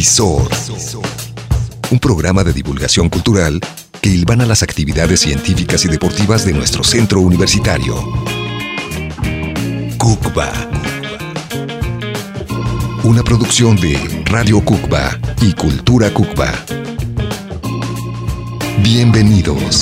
Visor, un programa de divulgación cultural que hilvana las actividades científicas y deportivas de nuestro centro universitario. Cucba, una producción de Radio Cucba y Cultura Cucba. Bienvenidos.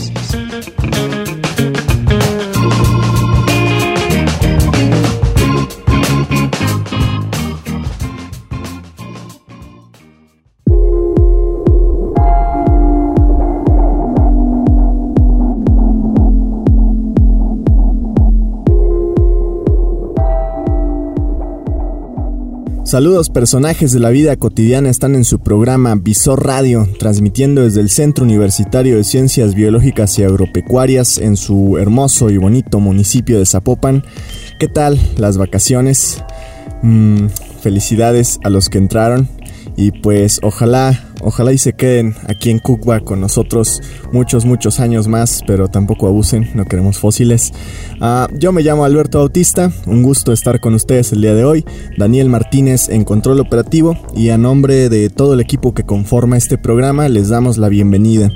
Saludos, personajes de la vida cotidiana están en su programa Visor Radio, transmitiendo desde el Centro Universitario de Ciencias Biológicas y Agropecuarias en su hermoso y bonito municipio de Zapopan. ¿Qué tal las vacaciones? Felicidades a los que entraron y pues ojalá y se queden aquí en Cucba con nosotros muchos años más, pero tampoco abusen, no queremos fósiles. Yo me llamo Alberto Bautista, un gusto estar con ustedes el día de hoy. Daniel Martínez en control operativo, y a nombre de todo el equipo que conforma este programa les damos la bienvenida.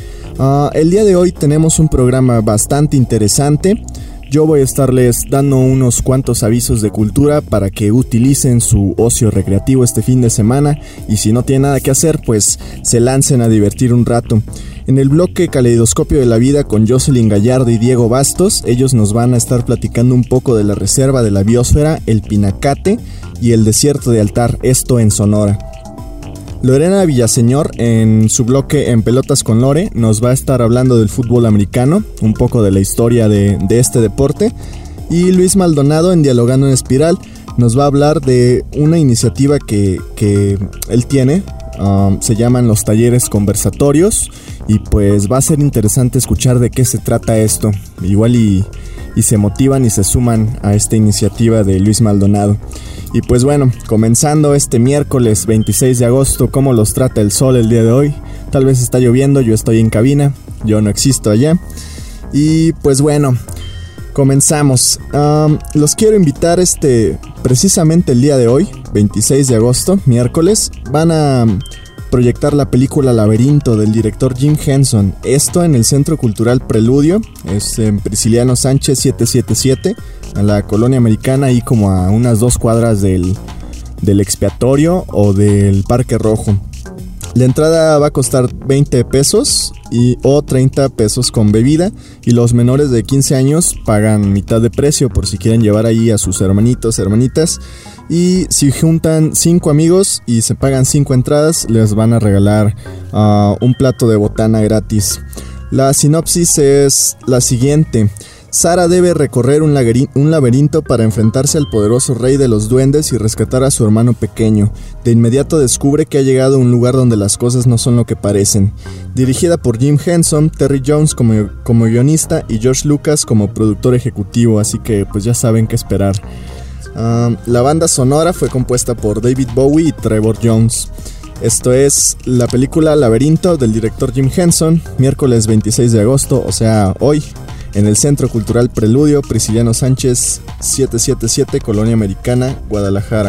El día de hoy tenemos un programa bastante interesante. Yo voy a estarles dando unos cuantos avisos de cultura para que utilicen su ocio recreativo este fin de semana, y si no tienen nada que hacer, pues se lancen a divertir un rato. En el bloque Caleidoscopio de la Vida con Jocelyn Gallardo y Diego Bastos, ellos nos van a estar platicando un poco de la reserva de la biosfera, el Pinacate y el desierto de Altar, esto en Sonora. Lorena Villaseñor, en su bloque En Pelotas con Lore, nos va a estar hablando del fútbol americano, un poco de la historia de este deporte. Y Luis Maldonado, en Dialogando en Espiral, nos va a hablar de una iniciativa que él tiene. Se llaman los talleres conversatorios, y pues va a ser interesante escuchar de qué se trata esto. Igual y se motivan y se suman a esta iniciativa de Luis Maldonado. Y pues bueno, comenzando este miércoles 26 de agosto, ¿cómo los trata el sol el día de hoy? Tal vez está lloviendo, yo estoy en cabina, yo no existo allá. Y pues bueno, comenzamos. Los quiero invitar precisamente el día de hoy, 26 de agosto, miércoles, van a proyectar la película Laberinto del director Jim Henson. Esto en el Centro Cultural Preludio, es en Prisciliano Sánchez 777, a la Colonia Americana, ahí como a unas 2 cuadras del expiatorio o del Parque Rojo. La entrada va a costar 20 pesos o 30 pesos con bebida, y los menores de 15 años pagan mitad de precio por si quieren llevar ahí a sus hermanitos, hermanitas. Y si juntan 5 amigos y se pagan 5 entradas, les van a regalar un plato de botana gratis. La sinopsis es la siguiente. Sara debe recorrer un laberinto para enfrentarse al poderoso rey de los duendes y rescatar a su hermano pequeño. De inmediato descubre que ha llegado a un lugar donde las cosas no son lo que parecen. Dirigida por Jim Henson, Terry Jones como guionista y George Lucas como productor ejecutivo, así que pues ya saben qué esperar. La banda sonora fue compuesta por David Bowie y Trevor Jones. Esto es la película Laberinto del director Jim Henson, miércoles 26 de agosto, o sea, hoy, en el Centro Cultural Preludio, Prisciliano Sánchez 777, Colonia Americana, Guadalajara.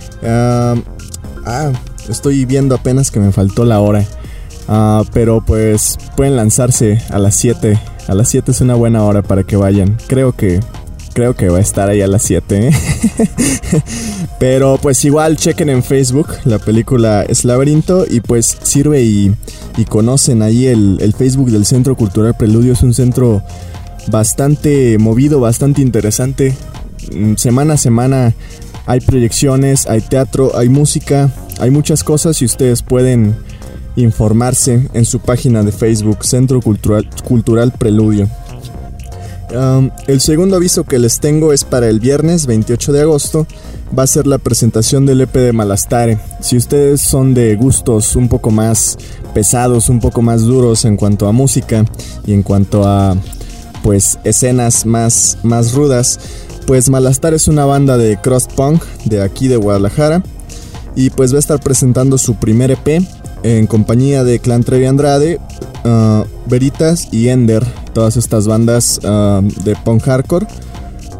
Estoy viendo apenas que me faltó la hora, pero pues pueden lanzarse a las 7. A las 7 es una buena hora para que vayan. Creo que va a estar ahí a las 7, ¿eh? Pero pues igual chequen en Facebook, la película es Laberinto, y pues sirve y conocen ahí el Facebook del Centro Cultural Preludio. Es un centro bastante movido, bastante interesante. Semana a semana hay proyecciones, hay teatro, hay música, hay muchas cosas, y ustedes pueden informarse en su página de Facebook, Centro Cultural Preludio. El segundo aviso que les tengo es para el viernes 28 de agosto. Va a ser la presentación del EP de Malastare. Si ustedes son de gustos un poco más pesados, un poco más duros en cuanto a música y en cuanto a pues escenas más rudas, pues Malastare es una banda de crust punk de aquí de Guadalajara, y pues va a estar presentando su primer EP en compañía de Clan Trevi Andrade, Veritas y Ender, todas estas bandas de punk hardcore.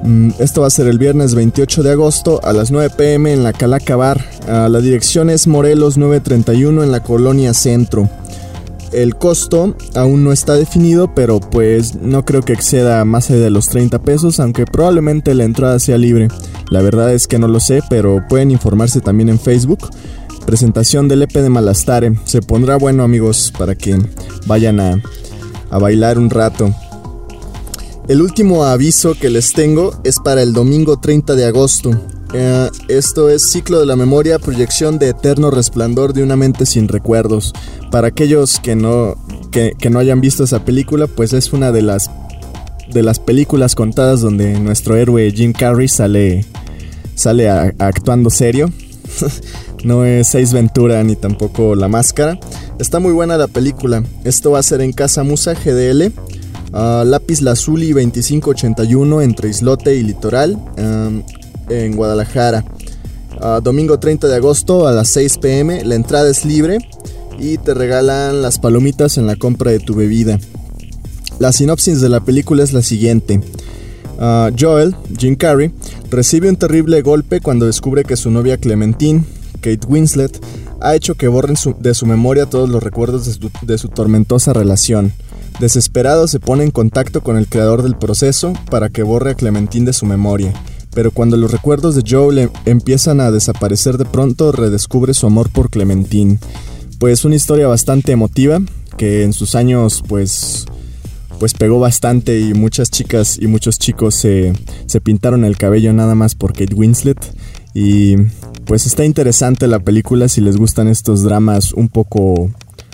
Esto va a ser el viernes 28 de agosto a las 9 p.m. en la Calaca Bar. La dirección es Morelos 931 en la Colonia Centro. El costo aún no está definido, pero pues no creo que exceda más allá de los 30 pesos, aunque probablemente la entrada sea libre. La verdad es que no lo sé, pero pueden informarse también en Facebook. Presentación del EP de Malastare. Se pondrá bueno, amigos, para que vayan a bailar un rato. El último aviso que les tengo es para el domingo 30 de agosto. Esto es Ciclo de la Memoria, proyección de Eterno Resplandor de una mente sin recuerdos. Para aquellos que no hayan visto esa película, pues es una de las películas contadas donde nuestro héroe Jim Carrey sale actuando serio. No es Ace Ventura ni tampoco La Máscara. Está muy buena la película. Esto va a ser en Casa Musa GDL, Lápiz Lazuli 2581 entre Islote y Litoral, en Guadalajara. Domingo 30 de agosto a las 6 p.m. La entrada es libre y te regalan las palomitas en la compra de tu bebida. La sinopsis de la película es la siguiente. Joel, Jim Carrey, recibe un terrible golpe cuando descubre que su novia Clementine, Kate Winslet, ha hecho que borren de su memoria todos los recuerdos de su tormentosa relación. Desesperado se pone en contacto con el creador del proceso para que borre a Clementine de su memoria. Pero cuando los recuerdos de Joel empiezan a desaparecer de pronto, redescubre su amor por Clementine. Pues una historia bastante emotiva, que en sus años pues pegó bastante y muchas chicas y muchos chicos se pintaron el cabello nada más por Kate Winslet. Y pues está interesante la película si les gustan estos dramas un poco,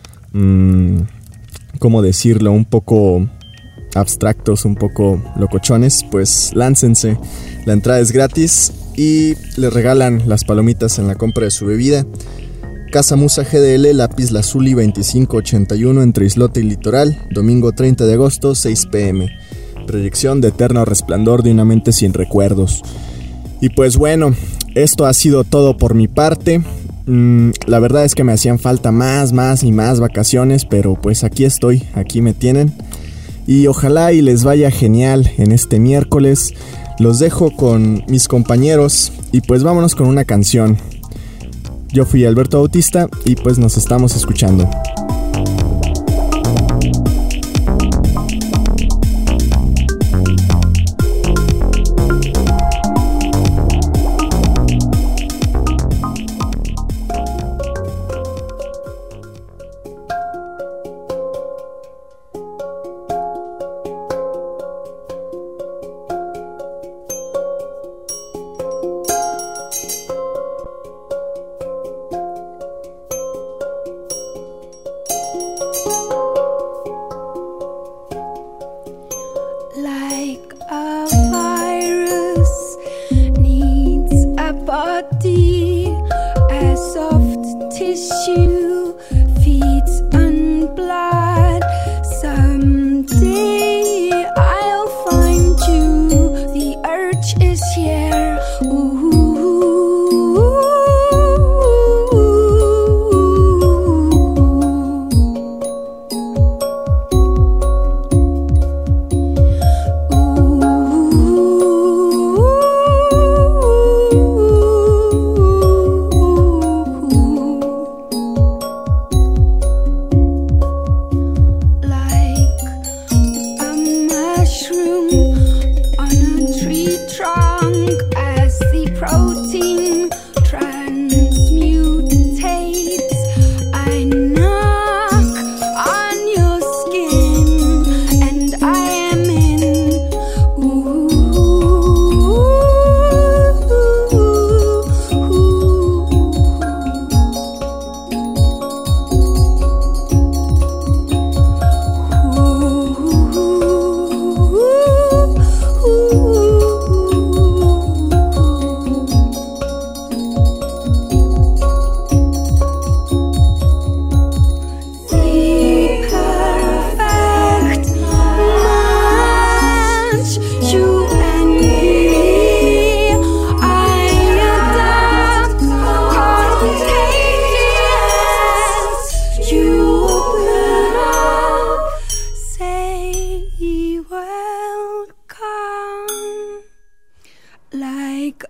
¿cómo decirlo? Un poco abstractos, un poco locochones, pues láncense. La entrada es gratis y les regalan las palomitas en la compra de su bebida. Casa Musa GDL, Lápiz Lazuli 2581 entre Islote y Litoral, domingo 30 de agosto, 6 p.m. Proyección de Eterno Resplandor de una mente sin recuerdos. Y pues bueno, esto ha sido todo por mi parte. La verdad es que me hacían falta más y más vacaciones, pero pues aquí estoy, aquí me tienen. Y ojalá y les vaya genial en este miércoles. Los dejo con mis compañeros y pues vámonos con una canción. Yo fui Alberto Bautista y pues nos estamos escuchando.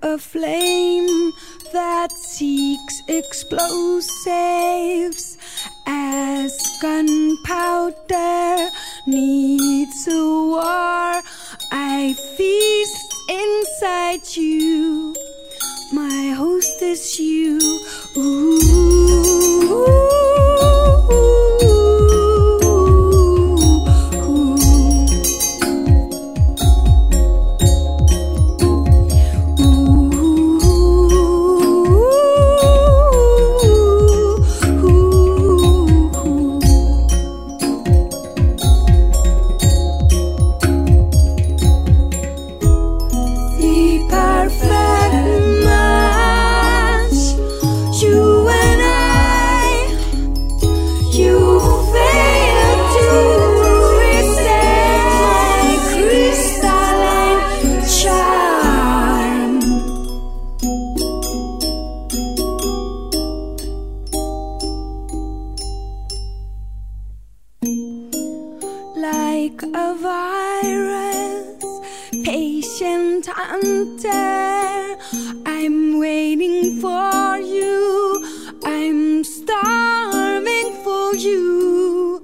a flame that seeks explosives, as gunpowder needs a war. I feast inside you, my host is you. Ooh. Like a virus, patient hunter, I'm waiting for you, I'm starving for you.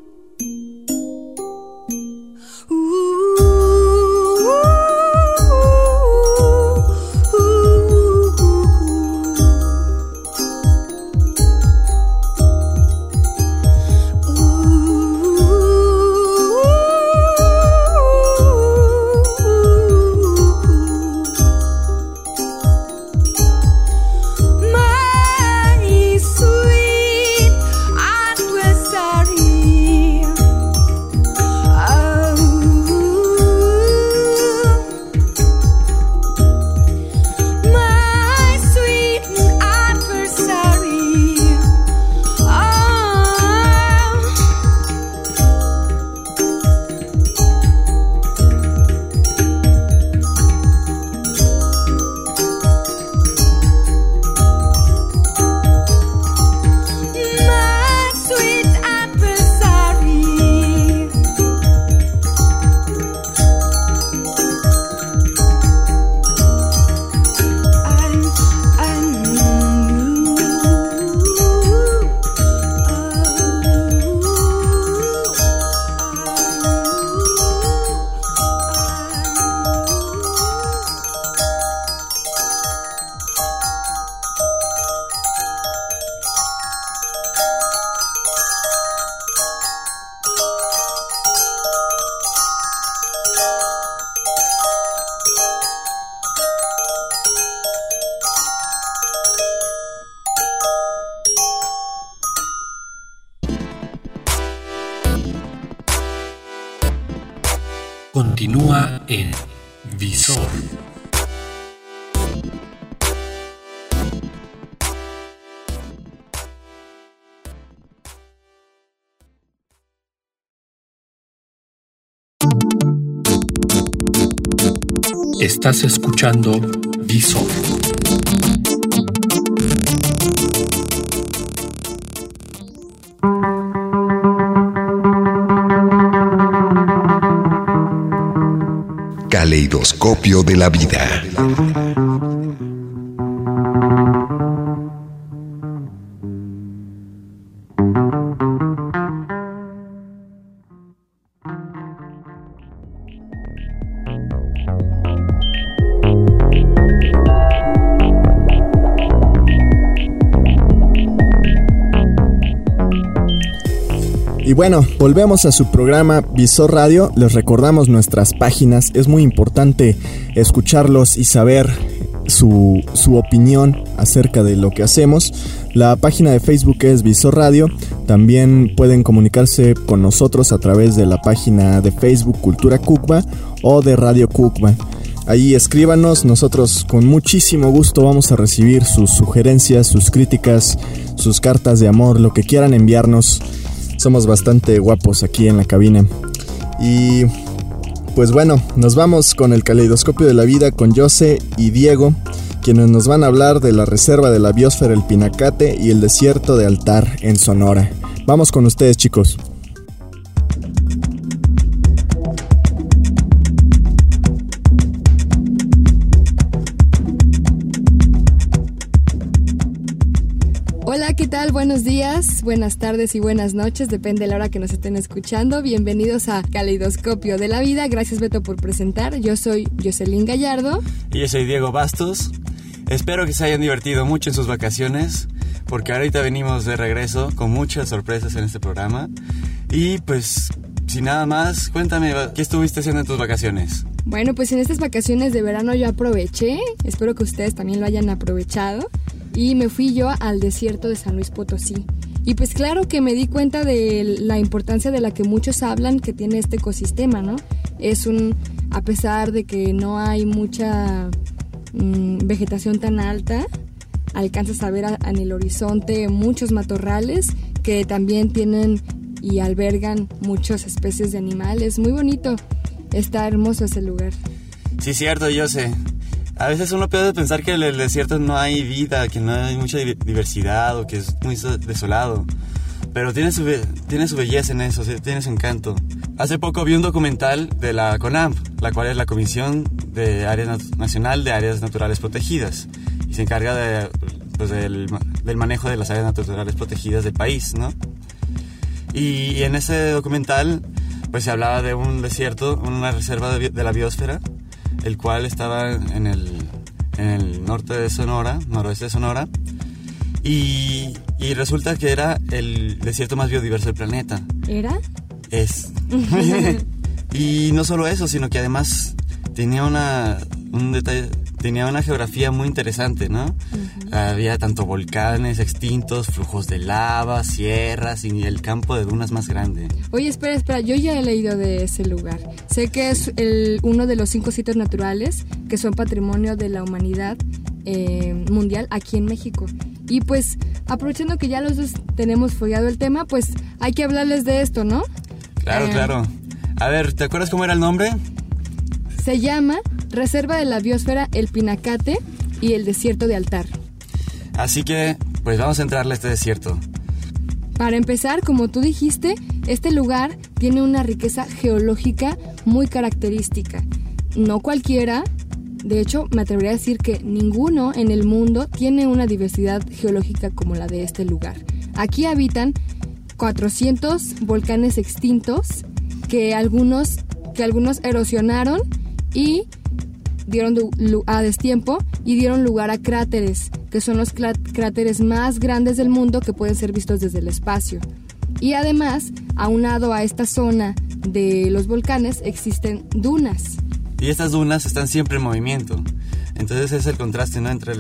Continúa en Visor. Estás escuchando Visor. Caleidoscopio de la vida. Y bueno, volvemos a su programa Visor Radio. Les recordamos nuestras páginas. Es muy importante escucharlos y saber su opinión acerca de lo que hacemos. La página de Facebook es Visor Radio. También pueden comunicarse con nosotros a través de la página de Facebook Cultura Cucba o de Radio Cucba. Ahí escríbanos, nosotros con muchísimo gusto vamos a recibir sus sugerencias, sus críticas, sus cartas de amor, lo que quieran enviarnos. Somos bastante guapos aquí en la cabina. Y pues bueno, nos vamos con el caleidoscopio de la vida con Jose y Diego, quienes nos van a hablar de la reserva de la biosfera El Pinacate y el desierto de Altar en Sonora. Vamos con ustedes, chicos. Hola, ¿qué tal? Buenos días, buenas tardes y buenas noches, depende de la hora que nos estén escuchando. Bienvenidos a Caleidoscopio de la Vida. Gracias, Beto, por presentar. Yo soy Jocelyn Gallardo. Y yo soy Diego Bastos. Espero que se hayan divertido mucho en sus vacaciones, porque ahorita venimos de regreso con muchas sorpresas en este programa. Y pues, sin nada más, cuéntame, ¿qué estuviste haciendo en tus vacaciones? Bueno, pues en estas vacaciones de verano yo aproveché, espero que ustedes también lo hayan aprovechado, y me fui yo al desierto de San Luis Potosí. Y pues claro que me di cuenta de la importancia de la que muchos hablan que tiene este ecosistema, ¿no? A pesar de que no hay mucha vegetación tan alta, alcanzas a ver en el horizonte muchos matorrales que también tienen y albergan muchas especies de animales. Muy bonito, está hermoso ese lugar. Sí, cierto, yo sé. A veces uno puede pensar que en el desierto no hay vida, que no hay mucha diversidad o que es muy desolado. Pero tiene su belleza en eso, tiene su encanto. Hace poco vi un documental de la CONAMP, la cual es la Comisión Nacional de Áreas Naturales Protegidas, y se encarga del manejo de las áreas naturales protegidas del país, ¿no? Y en ese documental pues se hablaba de un desierto, una reserva de la biosfera, el cual estaba en el norte de Sonora, noroeste de Sonora, y resulta que era el desierto más biodiverso del planeta. ¿Era? Es. Y no solo eso, sino que además tenía una geografía muy interesante, ¿no? Uh-huh. Había tanto volcanes extintos, flujos de lava, sierras y el campo de dunas más grande. Oye, espera, yo ya he leído de ese lugar. Sé que es uno de los 5 sitios naturales que son patrimonio de la humanidad mundial aquí en México. Y pues, aprovechando que ya los dos tenemos fogueado el tema, pues hay que hablarles de esto, ¿no? Claro. A ver, ¿te acuerdas cómo era el nombre? Se llama Reserva de la Biosfera El Pinacate y el Desierto de Altar. Así que, pues vamos a entrarle a este desierto. Para empezar, como tú dijiste, este lugar tiene una riqueza geológica muy característica. No cualquiera, de hecho, me atrevería a decir que ninguno en el mundo tiene una diversidad geológica como la de este lugar. Aquí habitan 400 volcanes extintos que algunos erosionaron y dieron a destiempo y dieron lugar a cráteres, que son los cráteres más grandes del mundo que pueden ser vistos desde el espacio. Y además, aunado a esta zona de los volcanes, existen dunas. Y estas dunas están siempre en movimiento. Entonces es el contraste, ¿no?, entre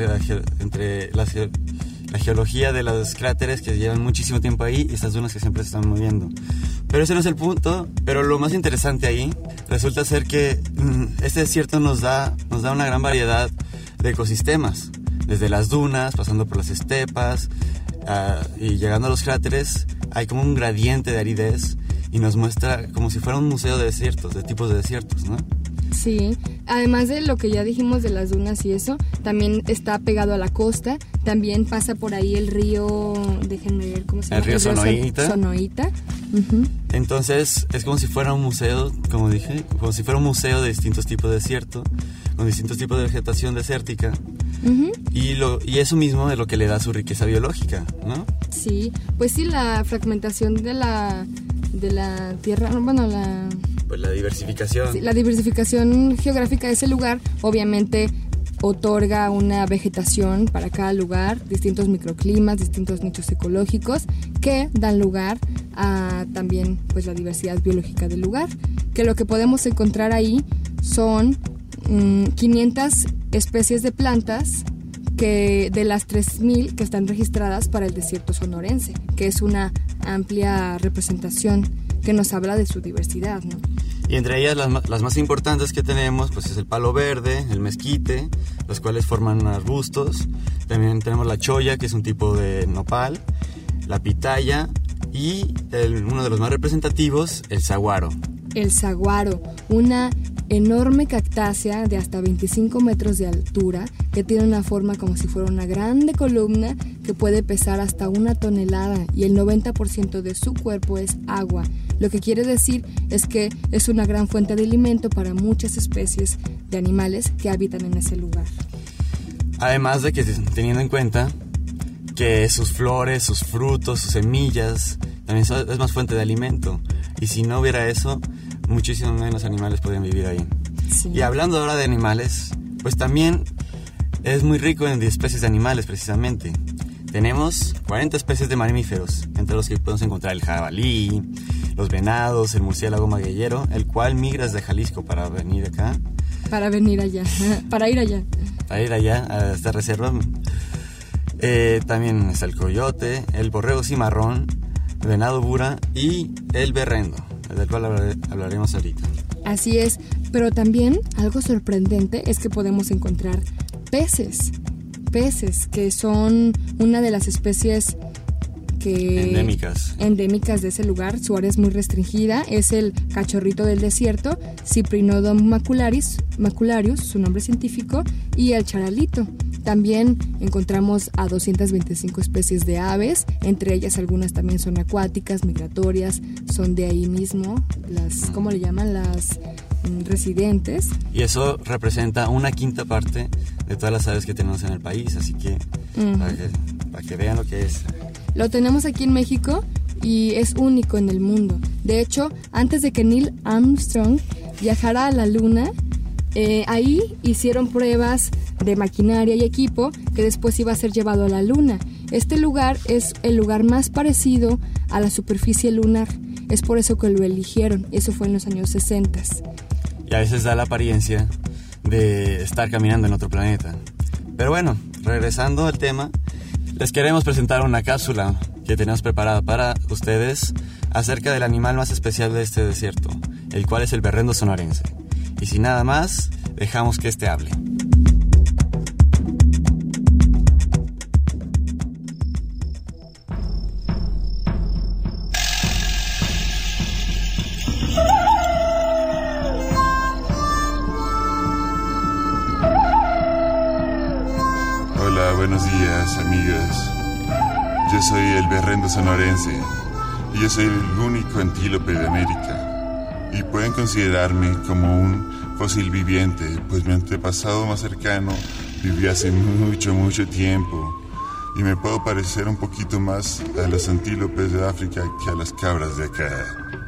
la geología de los cráteres que llevan muchísimo tiempo ahí y estas dunas que siempre se están moviendo. Pero ese no es el punto. Pero lo más interesante ahí resulta ser que este desierto nos da una gran variedad de ecosistemas. Desde las dunas, pasando por las estepas y llegando a los cráteres, hay como un gradiente de aridez y nos muestra como si fuera un museo de desiertos, de tipos de desiertos, ¿no? Sí, además de lo que ya dijimos de las dunas y eso, también está pegado a la costa, también pasa por ahí el río, déjenme ver cómo se llama. El río Sonoita. Sonoita. Uh-huh. Entonces es como si fuera un museo, como dije, como si fuera un museo de distintos tipos de desierto, con distintos tipos de vegetación desértica. Uh-huh. Y eso mismo es lo que le da su riqueza biológica, ¿no? Sí, pues sí, la fragmentación de la tierra, bueno, pues la diversificación. Sí, la diversificación geográfica de ese lugar obviamente otorga una vegetación para cada lugar, distintos microclimas, distintos nichos ecológicos que dan lugar a también pues la diversidad biológica del lugar, que lo que podemos encontrar ahí son 500 especies de plantas que de las 3.000 que están registradas para el desierto sonorense, que es una amplia representación que nos habla de su diversidad, ¿no? Y entre ellas las más importantes que tenemos pues es el palo verde, el mezquite, los cuales forman arbustos. También tenemos la cholla, que es un tipo de nopal, la pitaya y uno de los más representativos, el saguaro. El saguaro, una enorme cactácea de hasta 25 metros de altura que tiene una forma como si fuera una grande columna que puede pesar hasta 1 tonelada y el 90% de su cuerpo es agua. Lo que quiere decir es que es una gran fuente de alimento para muchas especies de animales que habitan en ese lugar. Además de que, teniendo en cuenta que sus flores, sus frutos, sus semillas, también es más fuente de alimento. Y si no hubiera eso, muchísimos menos animales podrían vivir ahí. Sí. Y hablando ahora de animales, pues también es muy rico en especies de animales, precisamente. Tenemos 40 especies de mamíferos, entre los que podemos encontrar el jabalí, los venados, el murciélago magueyero, el cual migra desde Jalisco para venir acá. Para venir allá, para ir allá. Para ir allá, a esta reserva. También está el coyote, el borrego cimarrón, el venado bura y el berrendo, del cual hablaremos ahorita. Así es, pero también algo sorprendente es que podemos encontrar peces que son una de las especies endémicas de ese lugar. Su área es muy restringida, es el cachorrito del desierto, Cyprinodon macularius, su nombre científico, y el charalito. También encontramos a 225 especies de aves, entre ellas algunas también son acuáticas, migratorias, son de ahí mismo, ¿cómo le llaman? Las residentes. Y eso representa 1/5 parte de todas las aves que tenemos en el país, así que para que vean lo que es. Lo tenemos aquí en México y es único en el mundo. De hecho, antes de que Neil Armstrong viajara a la Luna, ahí hicieron pruebas de maquinaria y equipo que después iba a ser llevado a la Luna. Este lugar es el lugar más parecido a la superficie lunar. Es por eso que lo eligieron. Eso fue en los años 60. Y a veces da la apariencia de estar caminando en otro planeta. Pero bueno, regresando al tema, les queremos presentar una cápsula que tenemos preparada para ustedes acerca del animal más especial de este desierto, el cual es el berrendo sonorense. Y sin nada más, dejamos que este hable. Hola, buenos días, amigas. Yo soy el berrendo sonorense y yo soy el único antílope de América. Y pueden considerarme como un fósil viviente, pues mi antepasado más cercano vivió hace mucho tiempo. Y me puedo parecer un poquito más a los antílopes de África que a las cabras de acá.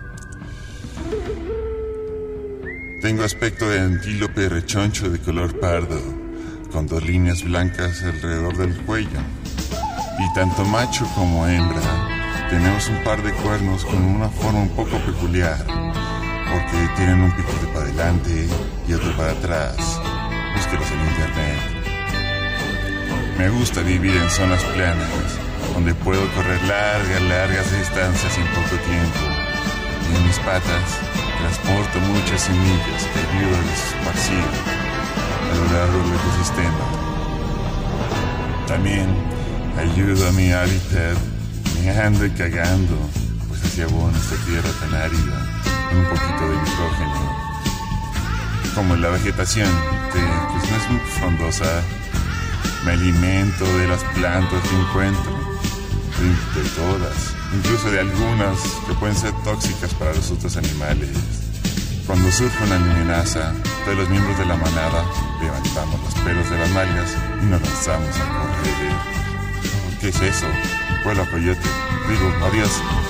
Tengo aspecto de antílope rechoncho de color pardo, con 2 líneas blancas alrededor del cuello. Y tanto macho como hembra tenemos un par de cuernos con una forma un poco peculiar, porque tienen un piquito para adelante y otro para atrás. Búsquelos en internet. Me gusta vivir en zonas planas, donde puedo correr largas distancias en poco tiempo. Y en mis patas transporto muchas semillas que ayudan a esparcir a lo largo del ecosistema. También ayudo a mi hábitat meando y cagando, pues así abono esta tierra tan árida con un poquito de nitrógeno. Como la vegetación, que pues no es muy frondosa, me alimento de las plantas que encuentro, de todas, incluso de algunas que pueden ser tóxicas para los otros animales. Cuando surge una amenaza, todos los miembros de la manada levantamos los pelos de las nalgas y nos lanzamos a correr. ¿Qué es eso? Vuelo a coyote. Digo, adiós.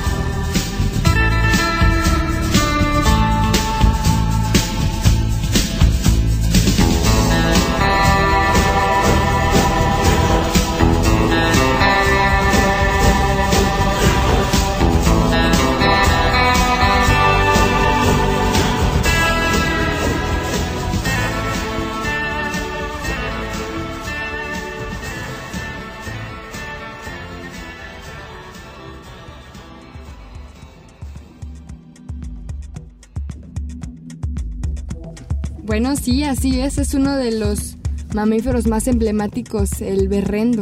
Bueno, sí, así es uno de los mamíferos más emblemáticos, el berrendo.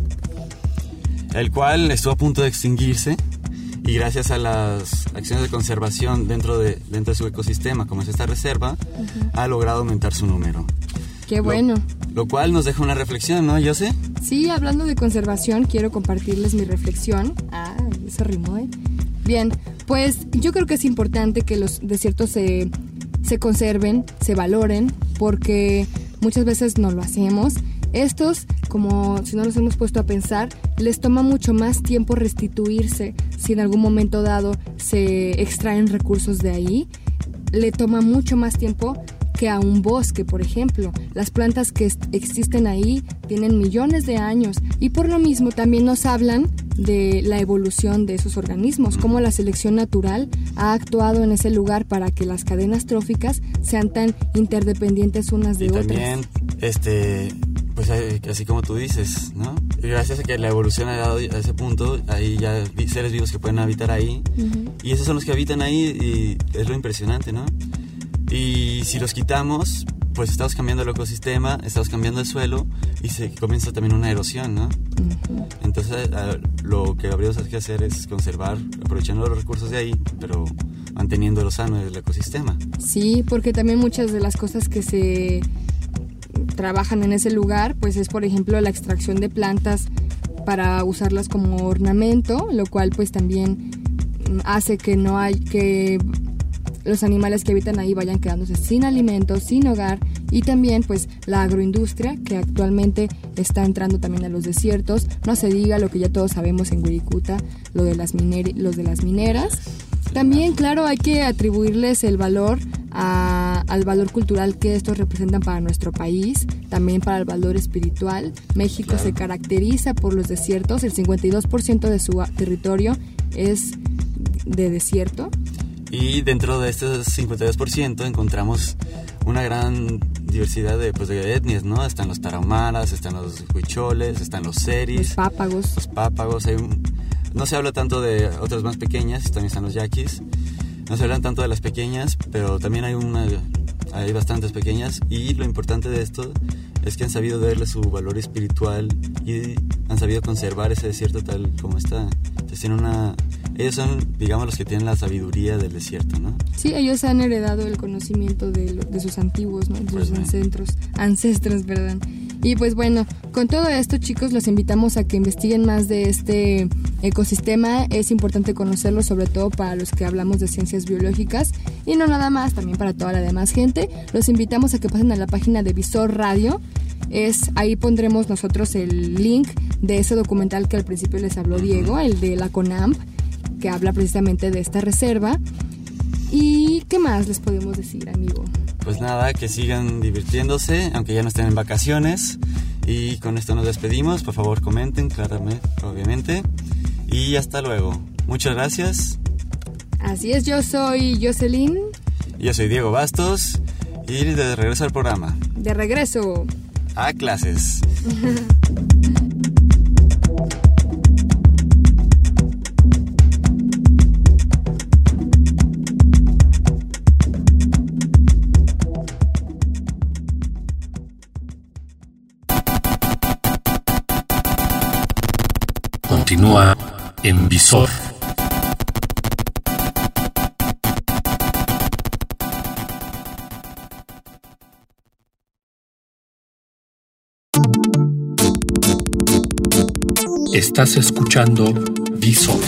El cual estuvo a punto de extinguirse y gracias a las acciones de conservación dentro de su ecosistema, como es esta reserva, ha logrado aumentar su número. ¡Qué bueno! Lo cual nos deja una reflexión, ¿no, Jose? Sí, hablando de conservación, quiero compartirles mi reflexión. Ah, eso rimó, ¿eh? Bien, pues yo creo que es importante que los desiertos se conserven, se valoren, porque muchas veces no lo hacemos Estos, como si no nos hemos puesto a pensar, les toma mucho más tiempo restituirse. Si en algún momento dado se extraen recursos de ahí, le toma mucho más tiempo que a un bosque, por ejemplo. Las plantas que existen ahí tienen millones de años y por lo mismo también nos hablan de la evolución de esos organismos, cómo la selección natural ha actuado en ese lugar para que las cadenas tróficas sean tan interdependientes unas de otras. Y también, pues así como tú dices, ¿no? Gracias a que la evolución ha llegado a ese punto, hay ya seres vivos que pueden habitar ahí, y esos son los que habitan ahí, y es lo impresionante, ¿no? Y si los quitamos, pues estamos cambiando el ecosistema, estamos cambiando el suelo y se comienza también una erosión, ¿no? Entonces, lo que habría que hacer es conservar, aprovechando los recursos de ahí, pero manteniéndolo sano el ecosistema. Sí, porque también muchas de las cosas que se trabajan en ese lugar, pues es por ejemplo la extracción de plantas para usarlas como ornamento, lo cual pues también hace que los animales que habitan ahí vayan quedándose sin alimentos, sin hogar, y también pues la agroindustria que actualmente está entrando también a los desiertos. No se diga lo que ya todos sabemos en Wirikuta, los de las mineras. También, claro, hay que atribuirles el valor al valor cultural que estos representan para nuestro país, también para el valor espiritual. México se caracteriza por los desiertos, el 52% de su territorio es de desierto. Y dentro de este 52% encontramos una gran diversidad de etnias, ¿no? Están los tarahumaras, están los huicholes, están los seris, los pápagos. No se habla tanto de otras más pequeñas, también están los yaquis. No se hablan tanto de las pequeñas, pero también hay bastantes pequeñas, y lo importante de esto es que han sabido darle su valor espiritual y han sabido conservar ese desierto tal como está. Entonces ellos son, digamos, los que tienen la sabiduría del desierto, ¿no? Sí, ellos han heredado el conocimiento de sus antiguos, ¿no? De sus ancestros, perdón. Y pues bueno, con todo esto, chicos, los invitamos a que investiguen más de este ecosistema. Es importante conocerlo, sobre todo para los que hablamos de ciencias biológicas, y no nada más, también para toda la demás gente. Los invitamos a que pasen a la página de Visor Radio. Ahí pondremos nosotros el link de ese documental que al principio les habló Diego, el de la CONAMP, que habla precisamente de esta reserva. ¿Y qué más les podemos decir, amigo? Pues nada, que sigan divirtiéndose, aunque ya no estén en vacaciones. Y con esto nos despedimos. Por favor, comenten, claramente, obviamente. Y hasta luego. Muchas gracias. Así es, yo soy Jocelyn. Yo soy Diego Bastos. Y de regreso al programa. De regreso a clases. Continúa en Visor. Estás escuchando Visor.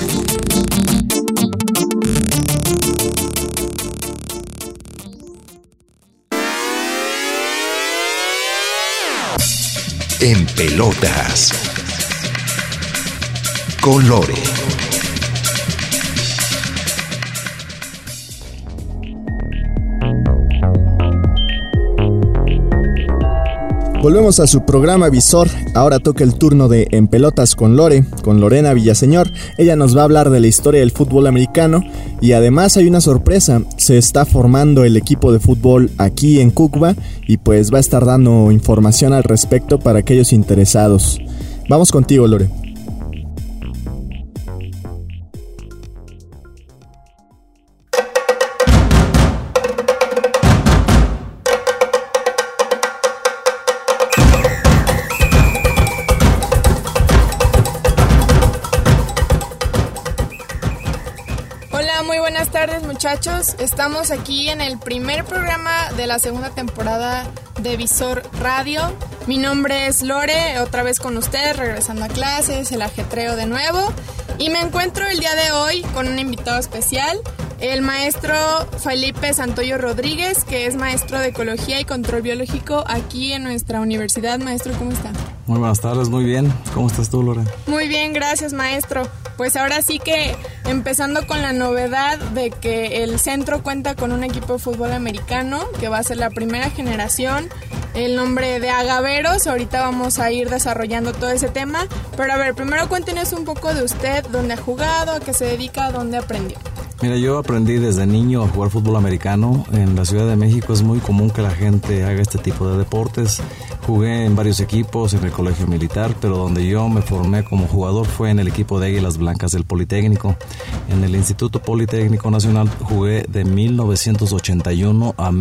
En pelotas. Con Lore. Volvemos a su programa Visor. Ahora toca el turno de En Pelotas con Lore, con Lorena Villaseñor. Ella nos va a hablar de la historia del fútbol americano y además hay una sorpresa. Se está formando el equipo de fútbol aquí en Cucba y pues va a estar dando información al respecto para aquellos interesados. Vamos contigo, Lore. Muchachos, estamos aquí en el primer programa de la segunda temporada de Visor Radio. Mi nombre es Lore, otra vez con ustedes, regresando a clases, el ajetreo de nuevo. Y me encuentro el día de hoy con un invitado especial. el maestro Felipe Santoyo Rodríguez, que es maestro de Ecología y Control Biológico aquí en nuestra universidad. Maestro, ¿cómo está? Muy buenas tardes, muy bien. ¿Cómo estás tú, Lore? Muy bien, gracias, maestro. Pues ahora sí que empezando con la novedad de que el centro cuenta con un equipo de fútbol americano que va a ser la primera generación, el nombre de Agaveros. Ahorita vamos a ir desarrollando todo ese tema, pero a ver, primero cuéntenos un poco de usted, dónde ha jugado, a qué se dedica, dónde aprendió. Mira, yo aprendí desde niño a jugar fútbol americano. En la Ciudad de México es muy común que la gente haga este tipo de deportes. Jugué en varios equipos en el colegio militar, pero donde yo me formé como jugador fue en el equipo de Águilas Blancas del Politécnico. En el Instituto Politécnico Nacional jugué de 1981 a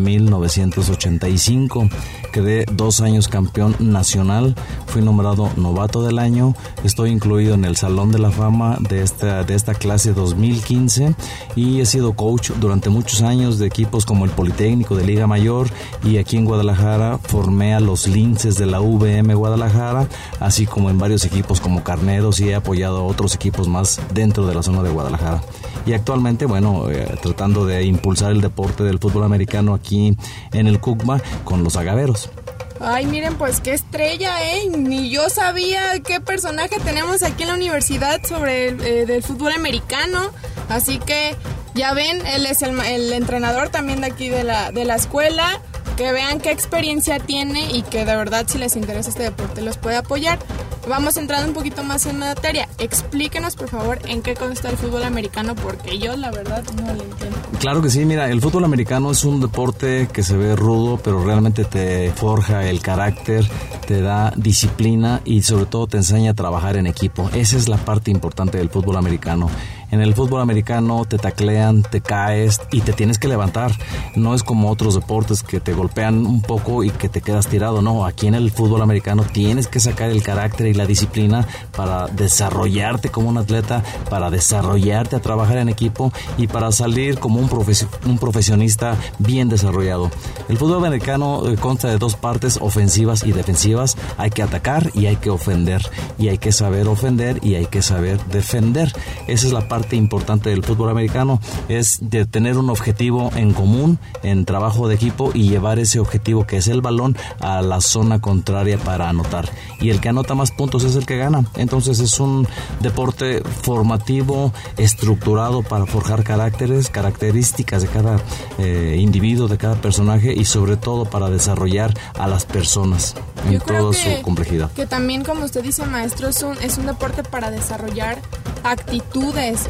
1985. Quedé 2 años campeón nacional, fui nombrado novato del año, estoy incluido en el Salón de la Fama de esta clase 2015 y he sido coach durante muchos años de equipos como el Politécnico de Liga Mayor, y aquí en Guadalajara formé a los Linces de la VM Guadalajara, así como en varios equipos como Carneros, y he apoyado a otros equipos más dentro de la zona de Guadalajara. Y actualmente, tratando de impulsar el deporte del fútbol americano aquí en el CUCMA con los Agaveros. Ay, miren, pues qué estrella, ni yo sabía qué personaje tenemos aquí en la universidad sobre del fútbol americano, así que ya ven, él es el entrenador también de aquí de la escuela. Que vean qué experiencia tiene y que de verdad, si les interesa este deporte, los puede apoyar. Vamos entrando un poquito más en materia. Explíquenos, por favor, en qué consta el fútbol americano, porque yo, la verdad, no lo entiendo. Claro que sí, mira, el fútbol americano es un deporte que se ve rudo, pero realmente te forja el carácter, te da disciplina y sobre todo te enseña a trabajar en equipo. Esa es la parte importante del fútbol americano. En el fútbol americano te taclean, te caes y te tienes que levantar. No es como otros deportes que te golpean un poco y que te quedas tirado. No, aquí en el fútbol americano tienes que sacar el carácter y la disciplina para desarrollarte como un atleta, para desarrollarte a trabajar en equipo y para salir como un profesionista bien desarrollado. El fútbol americano consta de 2 partes, ofensivas y defensivas. Hay que atacar y hay que ofender. Y hay que saber ofender y hay que saber defender. Esa es la parte importante del fútbol americano, es de tener un objetivo en común, en trabajo de equipo, y llevar ese objetivo, que es el balón, a la zona contraria para anotar. Y el que anota más puntos es el que gana. Entonces es un deporte formativo, estructurado para forjar características de cada individuo, de cada personaje, y sobre todo para desarrollar a las personas en toda su complejidad. Que también, como usted dice, maestro, es un deporte para desarrollar actitudes.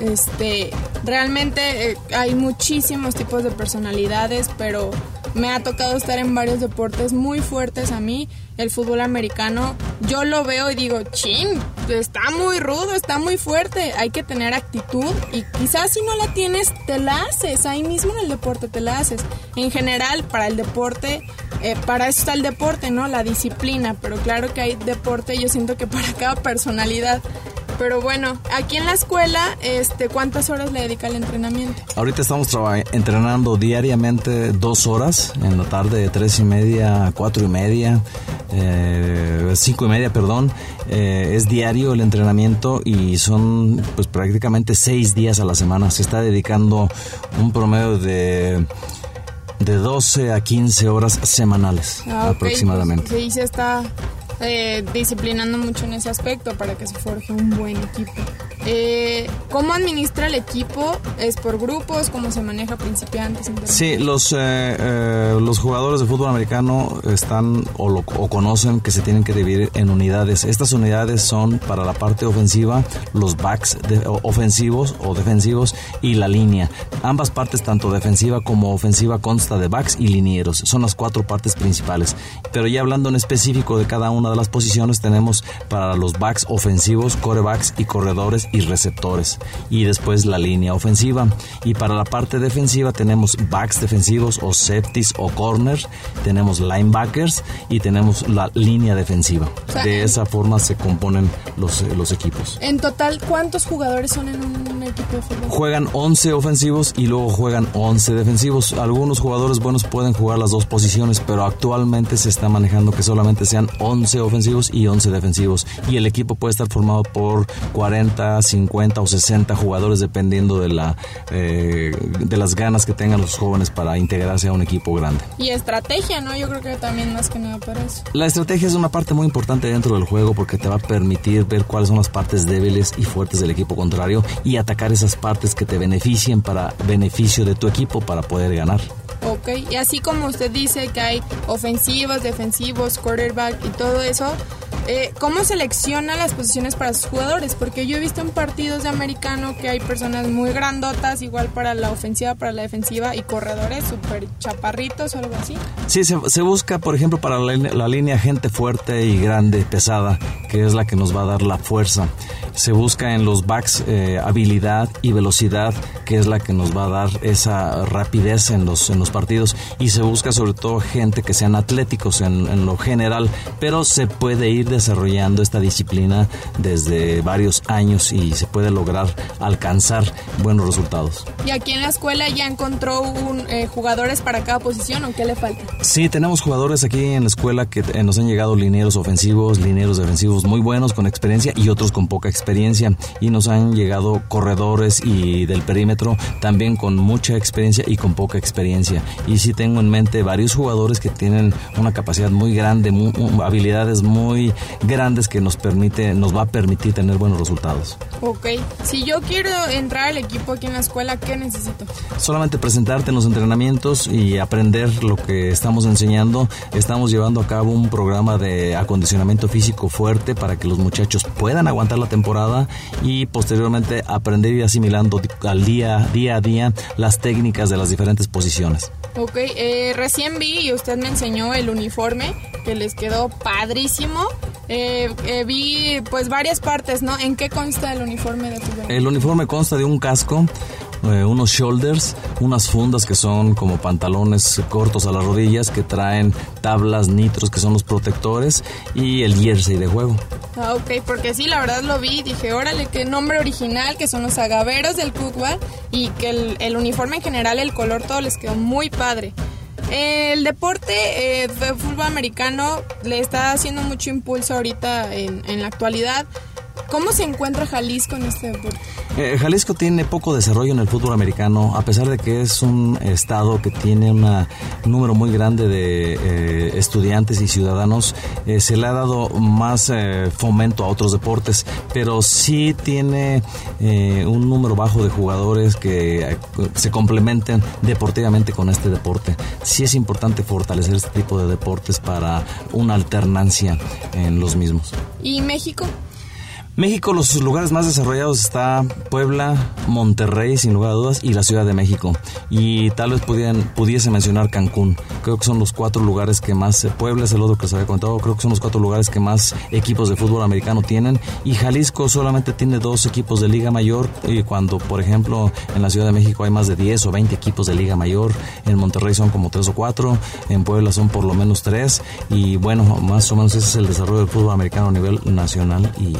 Realmente hay muchísimos tipos de personalidades, pero me ha tocado estar en varios deportes muy fuertes a mí. El fútbol americano, yo lo veo y digo, chin, está muy rudo, está muy fuerte, hay que tener actitud, y quizás si no la tienes, te la haces, ahí mismo en el deporte te la haces. En general, para el deporte, para eso está el deporte, ¿no? La disciplina, pero claro que hay deporte, yo siento que para cada personalidad. Pero bueno, aquí en la escuela, ¿cuántas horas le dedica al entrenamiento? Ahorita estamos entrenando diariamente 2 horas, en la tarde de 3:30 a 4:30, 5:30, perdón. Es diario el entrenamiento y son pues prácticamente 6 días a la semana. Se está dedicando un promedio de 12 a 15 horas semanales, aproximadamente. Pues, sí, se está disciplinando mucho en ese aspecto para que se forje un buen equipo. ¿Cómo administra el equipo? ¿Es por grupos? ¿Cómo se maneja principiantes? Sí, los jugadores de fútbol americano están o conocen que se tienen que dividir en unidades. Estas unidades son para la parte ofensiva, los backs ofensivos o defensivos, y la línea. Ambas partes, tanto defensiva como ofensiva, consta de backs y linieros. Son las 4 partes principales. Pero ya hablando en específico de cada una de las posiciones, tenemos para los backs ofensivos, corebacks y corredores y receptores, y después la línea ofensiva. Y para la parte defensiva tenemos backs defensivos o safeties o corners, tenemos linebackers y tenemos la línea defensiva. O sea, de esa forma se componen los equipos. En total, ¿cuántos jugadores son en un equipo de fútbol? Juegan 11 ofensivos y luego juegan 11 defensivos. Algunos jugadores buenos pueden jugar las 2 posiciones, pero actualmente se está manejando que solamente sean 11 ofensivos y 11 defensivos, y el equipo puede estar formado por 40 30, 50 o 60 jugadores dependiendo de las ganas que tengan los jóvenes para integrarse a un equipo grande. Y estrategia, ¿no? Yo creo que también más que nada para eso. La estrategia es una parte muy importante dentro del juego porque te va a permitir ver cuáles son las partes débiles y fuertes del equipo contrario y atacar esas partes que te beneficien para beneficio de tu equipo para poder ganar. Ok, y así como usted dice que hay ofensivos, defensivos, quarterback y todo eso, ¿cómo selecciona las posiciones para sus jugadores? Porque yo he visto en partidos de americano que hay personas muy grandotas, igual para la ofensiva, para la defensiva, y corredores súper chaparritos o algo así. Sí, se busca, por ejemplo, para la línea gente fuerte y grande, pesada, que es la que nos va a dar la fuerza. Se busca en los backs habilidad y velocidad, que es la que nos va a dar esa rapidez en los partidos, y se busca sobre todo gente que sean atléticos en lo general, pero se puede ir desarrollando esta disciplina desde varios años y se puede lograr alcanzar buenos resultados. ¿Y aquí en la escuela ya encontró jugadores para cada posición o qué le falta? Sí, tenemos jugadores aquí en la escuela que nos han llegado linieros ofensivos, linieros defensivos muy buenos con experiencia y otros con poca experiencia, y nos han llegado corredores y del perímetro también con mucha experiencia y con poca experiencia, y sí tengo en mente varios jugadores que tienen una capacidad muy grande, habilidades muy grandes que nos va a permitir tener buenos resultados. Ok, si yo quiero entrar al equipo aquí en la escuela, ¿qué necesito? Solamente presentarte en los entrenamientos y aprender lo que estamos enseñando. Estamos llevando a cabo un programa de acondicionamiento físico fuerte para que los muchachos puedan aguantar la temporada y posteriormente aprender y asimilando al día a día las técnicas de las diferentes posiciones. Ok, recién vi y usted me enseñó el uniforme que les quedó padrísimo. Vi pues varias partes, ¿no? ¿En qué consta el uniforme de fútbol? El uniforme consta de un casco, unos shoulders, unas fundas que son como pantalones cortos a las rodillas que traen tablas nitros que son los protectores y el jersey de juego. Ah, ok, porque sí, la verdad lo vi y dije, órale, qué nombre original, que son los agaveros del Cucba, y que el uniforme en general, el color, todo les quedó muy padre. El deporte de fútbol americano le está haciendo mucho impulso ahorita en la actualidad. ¿Cómo se encuentra Jalisco en este deporte? Jalisco tiene poco desarrollo en el fútbol americano, a pesar de que es un estado que tiene un número muy grande de estudiantes y ciudadanos. Se le ha dado más fomento a otros deportes, pero sí tiene un número bajo de jugadores que se complementen deportivamente con este deporte. Sí es importante fortalecer este tipo de deportes para una alternancia en los mismos. ¿Y México? México, los lugares más desarrollados está Puebla, Monterrey, sin lugar a dudas, y la Ciudad de México. Y tal vez pudiese mencionar Cancún. Creo que son los 4 lugares que más, Puebla es el otro que se había contado, creo que son los 4 lugares que más equipos de fútbol americano tienen. Y Jalisco solamente tiene 2 equipos de Liga Mayor, y cuando, por ejemplo, en la Ciudad de México hay más de 10 o 20 equipos de Liga Mayor. En Monterrey son como 3 o 4, en Puebla son por lo menos 3. Y bueno, más o menos ese es el desarrollo del fútbol americano a nivel nacional y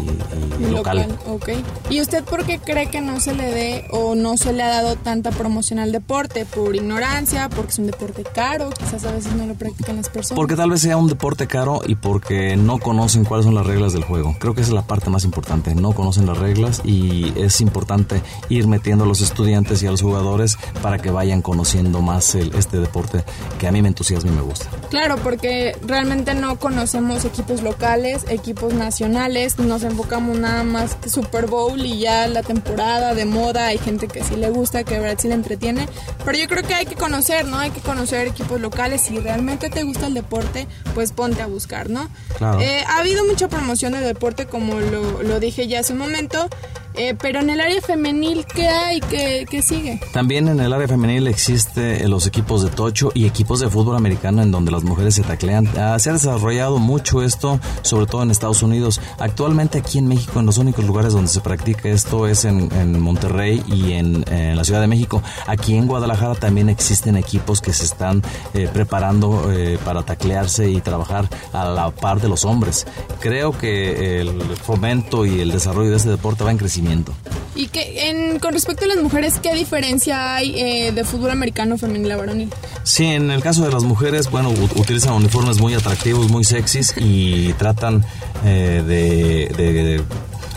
local. Ok. ¿Y usted por qué cree que no se le dé o no se le ha dado tanta promoción al deporte? ¿Por ignorancia? ¿Porque es un deporte caro? Quizás a veces no lo practican las personas. Porque tal vez sea un deporte caro y porque no conocen cuáles son las reglas del juego. Creo que esa es la parte más importante. No conocen las reglas y es importante ir metiendo a los estudiantes y a los jugadores para que vayan conociendo más este deporte que a mí me entusiasma y me gusta. Claro, porque realmente no conocemos equipos locales, equipos nacionales, nos enfocamos nada más que Super Bowl y ya la temporada de moda. Hay gente que sí le gusta, que de verdad sí le entretiene, pero yo creo que hay que conocer, ¿no? Hay que conocer equipos locales. Si realmente te gusta el deporte, pues ponte a buscar, ¿no? Claro. Ha habido mucha promoción del deporte, como lo dije ya hace un momento. Pero en el área femenil, ¿qué hay? ¿Qué sigue? También en el área femenil existe los equipos de tocho y equipos de fútbol americano en donde las mujeres se taclean. Se ha desarrollado mucho esto, sobre todo en Estados Unidos. Actualmente aquí en México, en los únicos lugares donde se practica esto es en Monterrey y en la Ciudad de México. Aquí en Guadalajara también existen equipos que se están preparando para taclearse y trabajar a la par de los hombres. Creo que el fomento y el desarrollo de este deporte va en crecimiento. Y con respecto a las mujeres, ¿qué diferencia hay de fútbol americano femenil a varonil? Sí, en el caso de las mujeres, bueno, utilizan uniformes muy atractivos, muy sexys y tratan de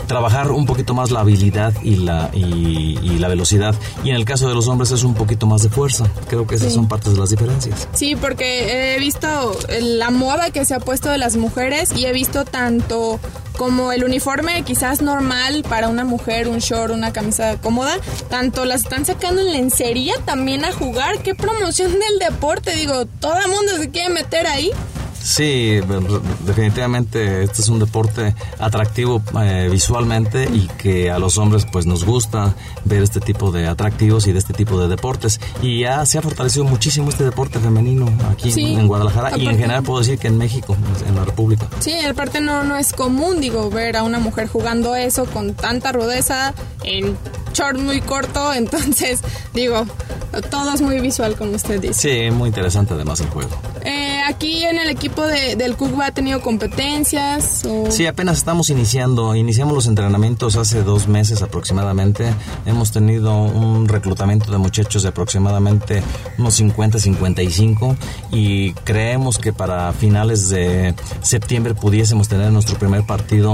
trabajar un poquito más la habilidad y la velocidad. Y en el caso de los hombres es un poquito más de fuerza. Creo que esas son partes de las diferencias. Sí, porque he visto la moda que se ha puesto de las mujeres y he visto tanto como el uniforme quizás normal para una mujer, un short, una camisa cómoda, tanto las están sacando en lencería también a jugar. ¡Qué promoción del deporte! Digo, todo el mundo se quiere meter ahí. Sí, definitivamente este es un deporte atractivo visualmente y que a los hombres pues nos gusta ver este tipo de atractivos y de este tipo de deportes, y ya se ha fortalecido muchísimo este deporte femenino aquí en Guadalajara, aparte, y en general puedo decir que en México, en la República. Sí, aparte no es común, digo, ver a una mujer jugando eso con tanta rudeza en short muy corto, entonces digo, todo es muy visual como usted dice. Sí, muy interesante además el juego. Aquí en el equipo del CUCBA ha tenido competencias o... Sí, apenas estamos iniciamos los entrenamientos hace 2 meses aproximadamente. Hemos tenido un reclutamiento de muchachos de aproximadamente unos 50-55 y creemos que para finales de septiembre pudiésemos tener nuestro primer partido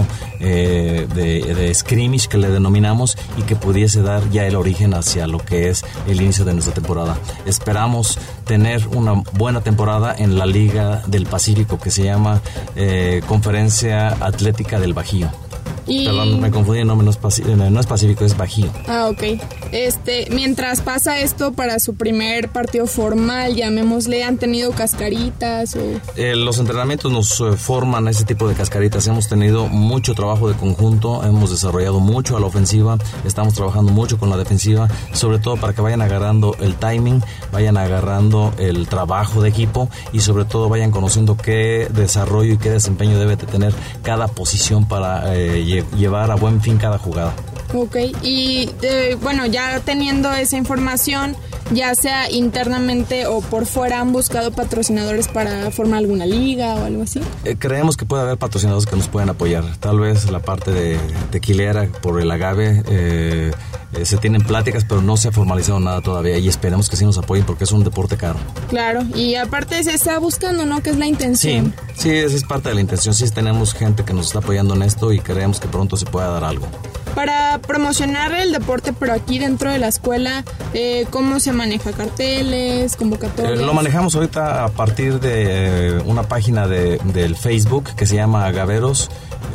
de scrimmage que le denominamos, y que pudiese dar ya el origen hacia lo que es el inicio de nuestra temporada. Esperamos tener una buena temporada en la Liga del Pacífico, que se llama Conferencia Atlética del Bajío. Perdón, me confundí, no es Pacífico, es Bajío. Ah, ok. Mientras pasa esto, para su primer partido formal, llamémosle, ¿han tenido cascaritas? Los entrenamientos nos forman ese tipo de cascaritas. Hemos tenido mucho trabajo de conjunto, hemos desarrollado mucho a la ofensiva, estamos trabajando mucho con la defensiva, sobre todo para que vayan agarrando el timing, vayan agarrando el trabajo de equipo y sobre todo vayan conociendo qué desarrollo y qué desempeño debe de tener cada posición para llevar a buen fin cada jugada. Ok, y bueno, ya teniendo esa información, ya sea internamente o por fuera, ¿han buscado patrocinadores para formar alguna liga o algo así? Creemos que puede haber patrocinadores que nos pueden apoyar. Tal vez la parte de tequilera por el agave, se tienen pláticas, pero no se ha formalizado nada todavía, y esperemos que sí nos apoyen porque es un deporte caro. Claro, y aparte se está buscando, ¿no? ¿Qué es la intención? Sí, esa es parte de la intención. Sí, tenemos gente que nos está apoyando en esto y creemos que pronto se pueda dar algo. Para promocionar el deporte, pero aquí dentro de la escuela, ¿cómo se maneja? ¿Carteles, convocatorias? Lo manejamos ahorita a partir de una página del Facebook que se llama Agaveros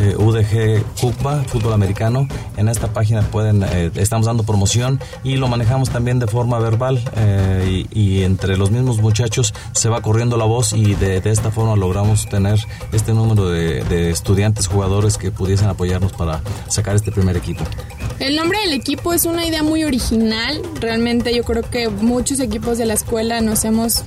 UDG CUCBA, fútbol americano. En esta página estamos dando promoción y lo manejamos también de forma verbal, y entre los mismos muchachos se va corriendo la voz, y de esta forma logramos tener este número de estudiantes, jugadores que pudiesen apoyarnos para sacar este primer equipo. El nombre del equipo es una idea muy original. Realmente yo creo que muchos equipos de la escuela nos hemos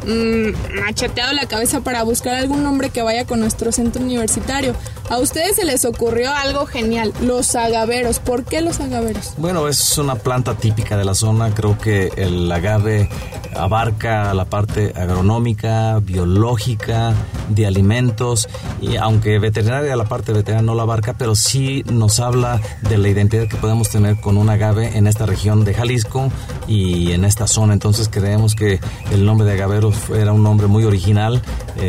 macheteado la cabeza para buscar algún nombre que vaya con nuestro centro universitario. A ustedes se les ocurrió algo genial, los agaveros. ¿Por qué los agaveros? Bueno, es una planta típica de la zona. Creo que el agave abarca la parte agronómica, biológica, de alimentos, y aunque veterinaria, la parte veterinaria no la abarca, pero sí nos habla de la identidad que podemos tener con un agave en esta región de Jalisco y en esta zona. Entonces creemos que el nombre de agaveros era un nombre muy original.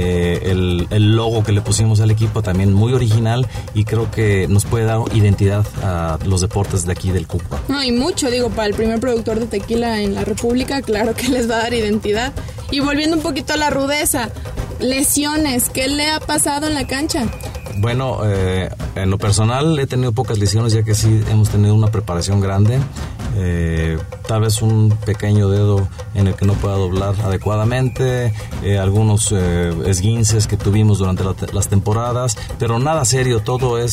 El logo que le pusimos al equipo también muy original, y creo que nos puede dar identidad a los deportes de aquí del CUCBA. No, y mucho, digo, para el primer productor de tequila en la República, claro que les va a dar identidad. Y volviendo un poquito a la rudeza, lesiones, ¿qué le ha pasado en la cancha? Bueno, en lo personal he tenido pocas lesiones, ya que sí hemos tenido una preparación grande. Tal vez un pequeño dedo en el que no pueda doblar adecuadamente, algunos esguinces que tuvimos durante las temporadas, pero nada serio.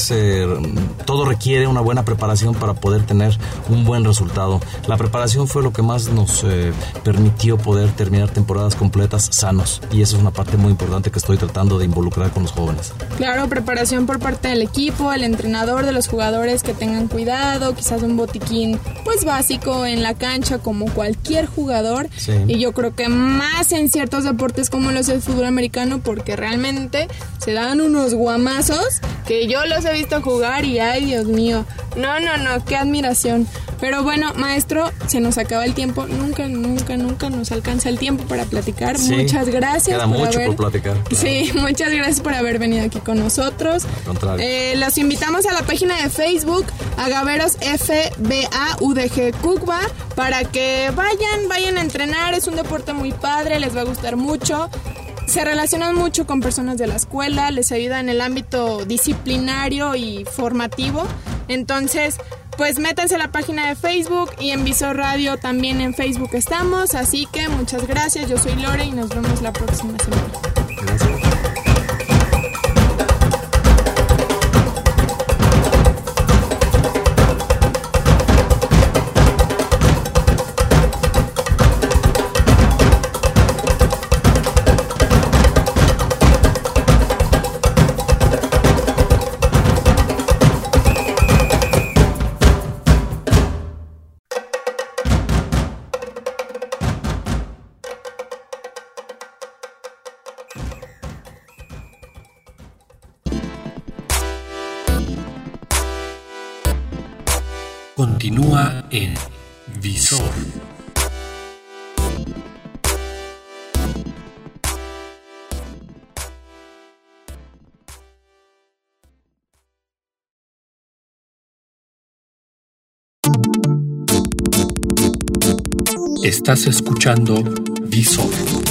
Todo requiere una buena preparación para poder tener un buen resultado. La preparación fue lo que más nos permitió poder terminar temporadas completas sanos, y eso es una parte muy importante que estoy tratando de involucrar con los jóvenes. Claro, preparación por parte del equipo, el entrenador, de los jugadores, que tengan cuidado, quizás un botiquín pues básico en la cancha como cualquier jugador. Sí. Y yo creo que más en ciertos deportes como los del fútbol americano, porque realmente se dan unos guamazos que yo los he visto jugar y ay, Dios mío, no, qué admiración. Pero bueno, maestro, se nos acaba el tiempo, nunca nos alcanza el tiempo para platicar. Sí, muchas gracias. Queda mucho por platicar. Claro. Sí, muchas gracias por haber venido aquí con nosotros. Al contrario. Los invitamos a la página de Facebook, Agaveros FBAUDG Cucba, para que vayan a entrenar. Es un deporte muy padre, les va a gustar mucho. Se relacionan mucho con personas de la escuela, les ayuda en el ámbito disciplinario y formativo. Entonces, pues métanse a la página de Facebook y en Visor Radio también en Facebook estamos. Así que muchas gracias, yo soy Lore y nos vemos la próxima semana. Gracias. Continúa en Visor. Estás escuchando Visor.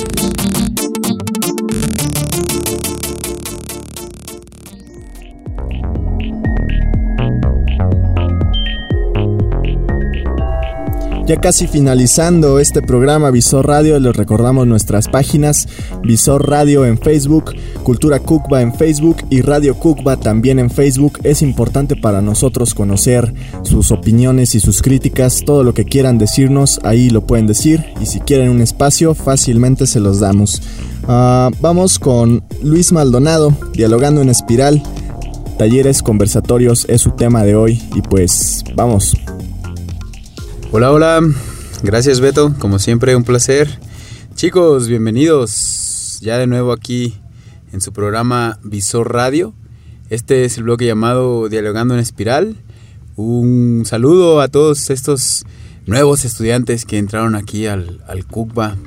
Ya casi finalizando este programa Visor Radio, les recordamos nuestras páginas: Visor Radio en Facebook, Cultura Cucba en Facebook y Radio Cucba también en Facebook. Es importante para nosotros conocer sus opiniones y sus críticas. Todo lo que quieran decirnos, ahí lo pueden decir, y si quieren un espacio, fácilmente se los damos. Vamos con Luis Maldonado, Dialogando en Espiral. Talleres conversatorios es su tema de hoy, y pues vamos. Hola, gracias Beto, como siempre un placer. Chicos, bienvenidos ya de nuevo aquí en su programa Visor Radio. Este es el bloque llamado Dialogando en Espiral. Un saludo a todos estos nuevos estudiantes que entraron aquí al Cucba,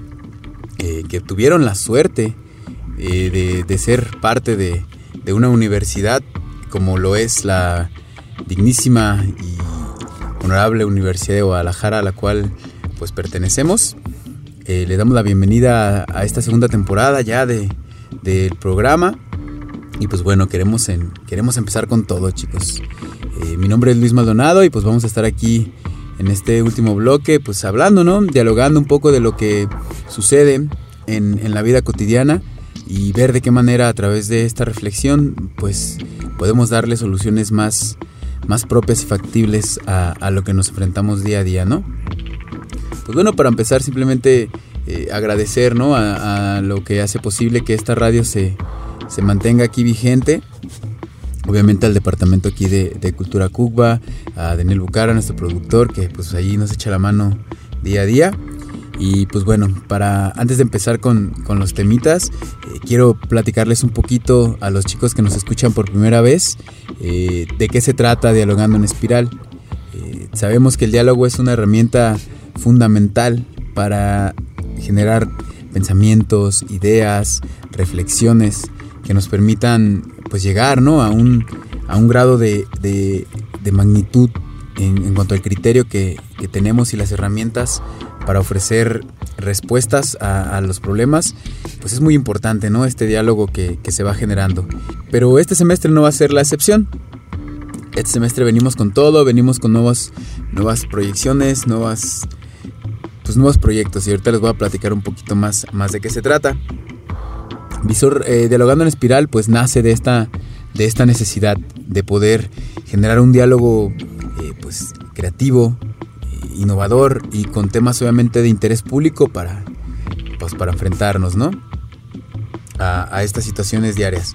que tuvieron la suerte de ser parte de una universidad como lo es la dignísima y honorable Universidad de Guadalajara, a la cual pues pertenecemos. Le damos la bienvenida a esta segunda temporada ya del programa, y pues bueno, queremos empezar con todo, chicos. Mi nombre es Luis Maldonado y pues vamos a estar aquí en este último bloque pues hablando, ¿no? Dialogando un poco de lo que sucede en la vida cotidiana y ver de qué manera a través de esta reflexión pues podemos darle soluciones más propias y factibles a lo que nos enfrentamos día a día, ¿no? Pues bueno, para empezar simplemente agradecer, ¿no? a lo que hace posible que esta radio se mantenga aquí vigente. Obviamente al departamento aquí de Cultura Cucba, a Daniel Bucara, nuestro productor, que pues ahí nos echa la mano día a día. Y pues bueno, antes de empezar con los temitas, quiero platicarles un poquito a los chicos que nos escuchan por primera vez de qué se trata Dialogando en Espiral. Sabemos que el diálogo es una herramienta fundamental para generar pensamientos, ideas, reflexiones que nos permitan pues llegar, ¿no? a un grado de magnitud en cuanto al criterio que tenemos y las herramientas para ofrecer respuestas a los problemas. Pues es muy importante, ¿no? Este diálogo que se va generando. Pero este semestre no va a ser la excepción. Este semestre venimos con todo, venimos con nuevas proyecciones, nuevos proyectos, y ahorita les voy a platicar un poquito más de qué se trata. Visor, Dialogando en Espiral pues nace de esta necesidad de poder generar un diálogo pues creativo, innovador y con temas obviamente de interés público para enfrentarnos, ¿no? a estas situaciones diarias.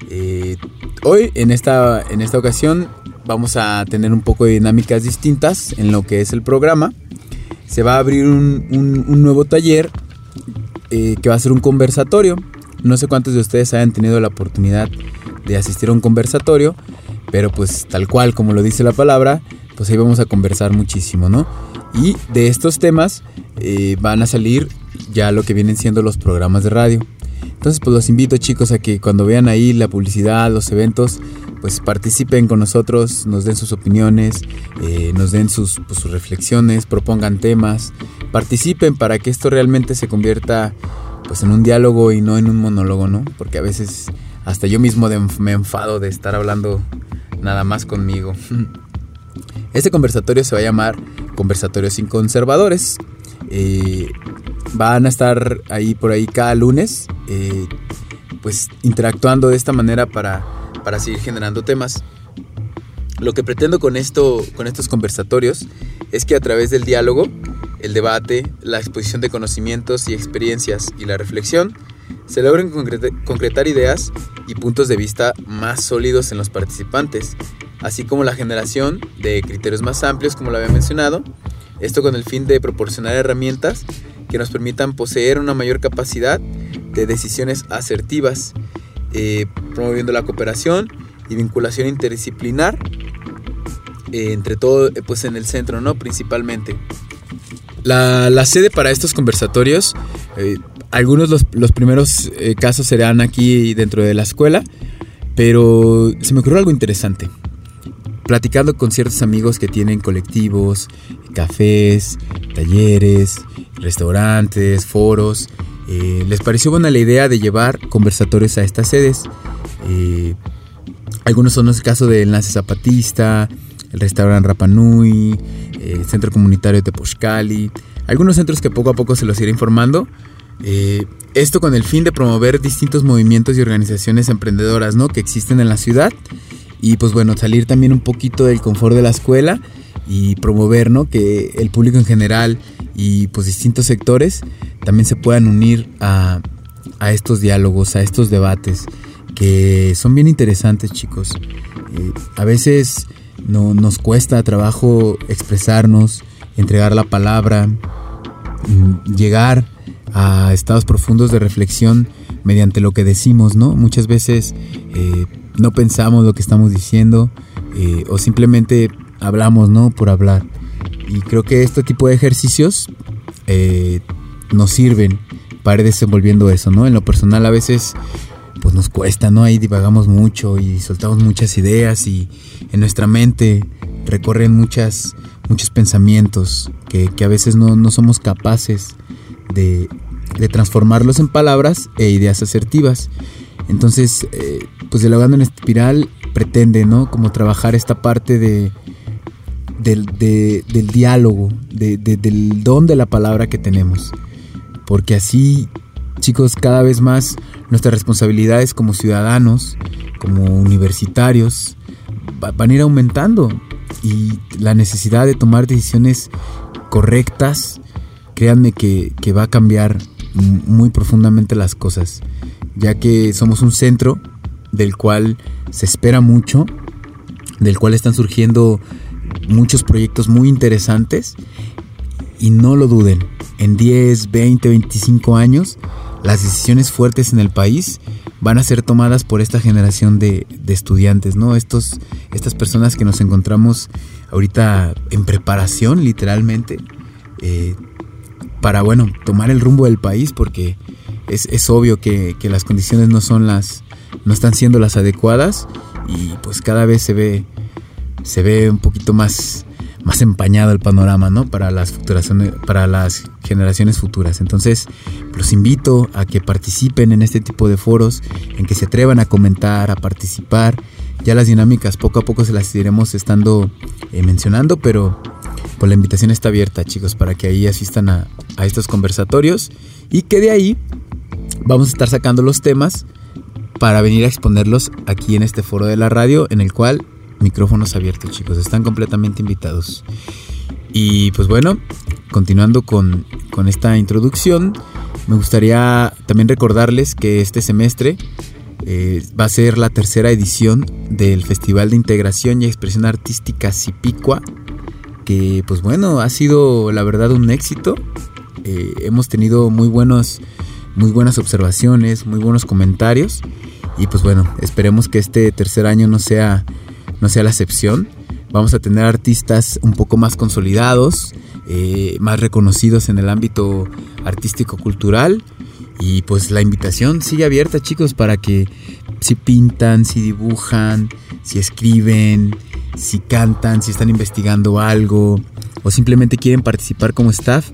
Hoy en esta ocasión vamos a tener un poco de dinámicas distintas en lo que es el programa. Se va a abrir un nuevo taller que va a ser un conversatorio. no sé cuántos de ustedes hayan tenido la oportunidad de asistir a un conversatorio, pero pues tal cual como lo dice la palabra, pues ahí vamos a conversar muchísimo, ¿no? Y de estos temas van a salir ya lo que vienen siendo los programas de radio. Entonces pues los invito, chicos, a que cuando vean ahí la publicidad, los eventos, pues participen con nosotros, nos den sus opiniones, nos den sus reflexiones, propongan temas, participen para que esto realmente se convierta pues en un diálogo y no en un monólogo, ¿no? Porque a veces hasta yo mismo me enfado de estar hablando nada más conmigo. Este conversatorio se va a llamar Conversatorio sin Conservadores. Van a estar ahí por ahí cada lunes, pues interactuando de esta manera para seguir generando temas. Lo que pretendo con estos conversatorios es que a través del diálogo, el debate, la exposición de conocimientos y experiencias y la reflexión, se logren concretar ideas y puntos de vista más sólidos en los participantes, así como la generación de criterios más amplios, como lo había mencionado, esto con el fin de proporcionar herramientas que nos permitan poseer una mayor capacidad de decisiones asertivas, promoviendo la cooperación y vinculación interdisciplinar, entre todo pues en el centro, ¿no? Principalmente. La sede para estos conversatorios, algunos los primeros casos serán aquí dentro de la escuela, pero se me ocurrió algo interesante. Platicando con ciertos amigos que tienen colectivos, cafés, talleres, restaurantes, foros, les pareció buena la idea de llevar conversatorios a estas sedes. Algunos son los casos de Enlace Zapatista, el restaurante Rapa Nui, el Centro Comunitario de Tepochcali, algunos centros que poco a poco se los iré informando. Esto con el fin de promover distintos movimientos y organizaciones emprendedoras, ¿no?, que existen en la ciudad. Y pues bueno, salir también un poquito del confort de la escuela y promover, ¿no?, que el público en general y pues distintos sectores también se puedan unir a estos diálogos, a estos debates que son bien interesantes, chicos. A veces nos cuesta trabajo expresarnos, entregar la palabra, llegar a estados profundos de reflexión mediante lo que decimos, ¿no? Muchas veces no pensamos lo que estamos diciendo, o simplemente hablamos, ¿no?, por hablar. Y creo que este tipo de ejercicios nos sirven para ir desenvolviendo eso, ¿no? En lo personal a veces pues nos cuesta, ¿no? Ahí divagamos mucho y soltamos muchas ideas y en nuestra mente recorren muchos pensamientos que a veces no somos capaces de transformarlos en palabras e ideas asertivas. Entonces, pues Dialogando en Espiral pretende, ¿no?, como trabajar esta parte del diálogo, del don de la palabra que tenemos. Porque así, chicos, cada vez más nuestras responsabilidades como ciudadanos, como universitarios, van a ir aumentando. Y la necesidad de tomar decisiones correctas, créanme que va a cambiar muy profundamente las cosas, ya que somos un centro del cual se espera mucho, del cual están surgiendo muchos proyectos muy interesantes, y no lo duden, en 10, 20, 25 años las decisiones fuertes en el país van a ser tomadas por esta generación de estudiantes, ¿no? Estas personas que nos encontramos ahorita en preparación, literalmente, para, bueno, tomar el rumbo del país, porque es obvio que las condiciones no están siendo las adecuadas, y pues cada vez se ve un poquito más empañado el panorama, ¿no?, para las generaciones futuras. Entonces los invito a que participen en este tipo de foros, en que se atrevan a comentar, a participar. Ya las dinámicas poco a poco se las iremos estando mencionando, pero pues la invitación está abierta, chicos, para que ahí asistan a estos conversatorios, y que de ahí vamos a estar sacando los temas para venir a exponerlos aquí en este foro de la radio, en el cual micrófonos abiertos, chicos, están completamente invitados. Y pues bueno, continuando con esta introducción, me gustaría también recordarles que este semestre va a ser la tercera edición del Festival de Integración y Expresión Artística Cipicua, que pues bueno, ha sido la verdad un éxito. Hemos tenido muy buenos muy buenas observaciones, muy buenos comentarios. Y pues bueno, esperemos que este tercer año no sea la excepción. Vamos a tener artistas un poco más consolidados, más reconocidos en el ámbito artístico-cultural. Y pues la invitación sigue abierta, chicos, para que si pintan, si dibujan, si escriben, si cantan, si están investigando algo o simplemente quieren participar como staff,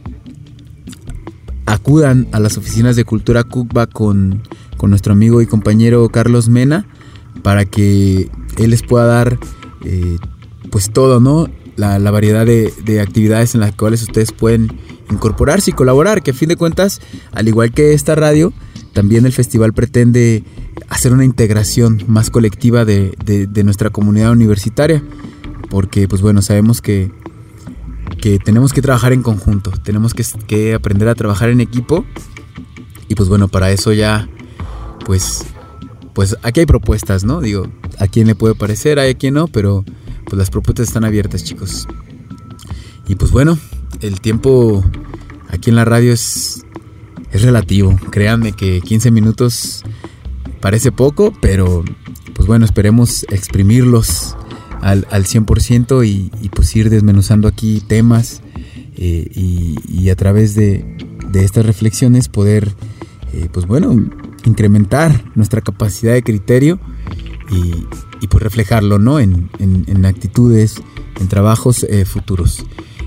acudan a las oficinas de Cultura Cucba con nuestro amigo y compañero Carlos Mena para que él les pueda dar pues todo, ¿no? La variedad de actividades en las cuales ustedes pueden incorporarse y colaborar, que a fin de cuentas, al igual que esta radio, también el festival pretende hacer una integración más colectiva de nuestra comunidad universitaria, porque pues bueno, sabemos que tenemos que trabajar en conjunto, tenemos que aprender a trabajar en equipo. Y pues bueno, para eso ya pues aquí hay propuestas, ¿no? Digo, a quién le puede parecer, hay a quien no, pero pues las propuestas están abiertas, chicos. Y pues bueno, el tiempo aquí en la radio es relativo. Créanme que 15 minutos parece poco, pero pues bueno, esperemos exprimirlos al 100% y pues ir desmenuzando aquí temas y a través de estas reflexiones poder pues bueno, incrementar nuestra capacidad de criterio y pues reflejarlo, ¿no? en actitudes, en trabajos futuros.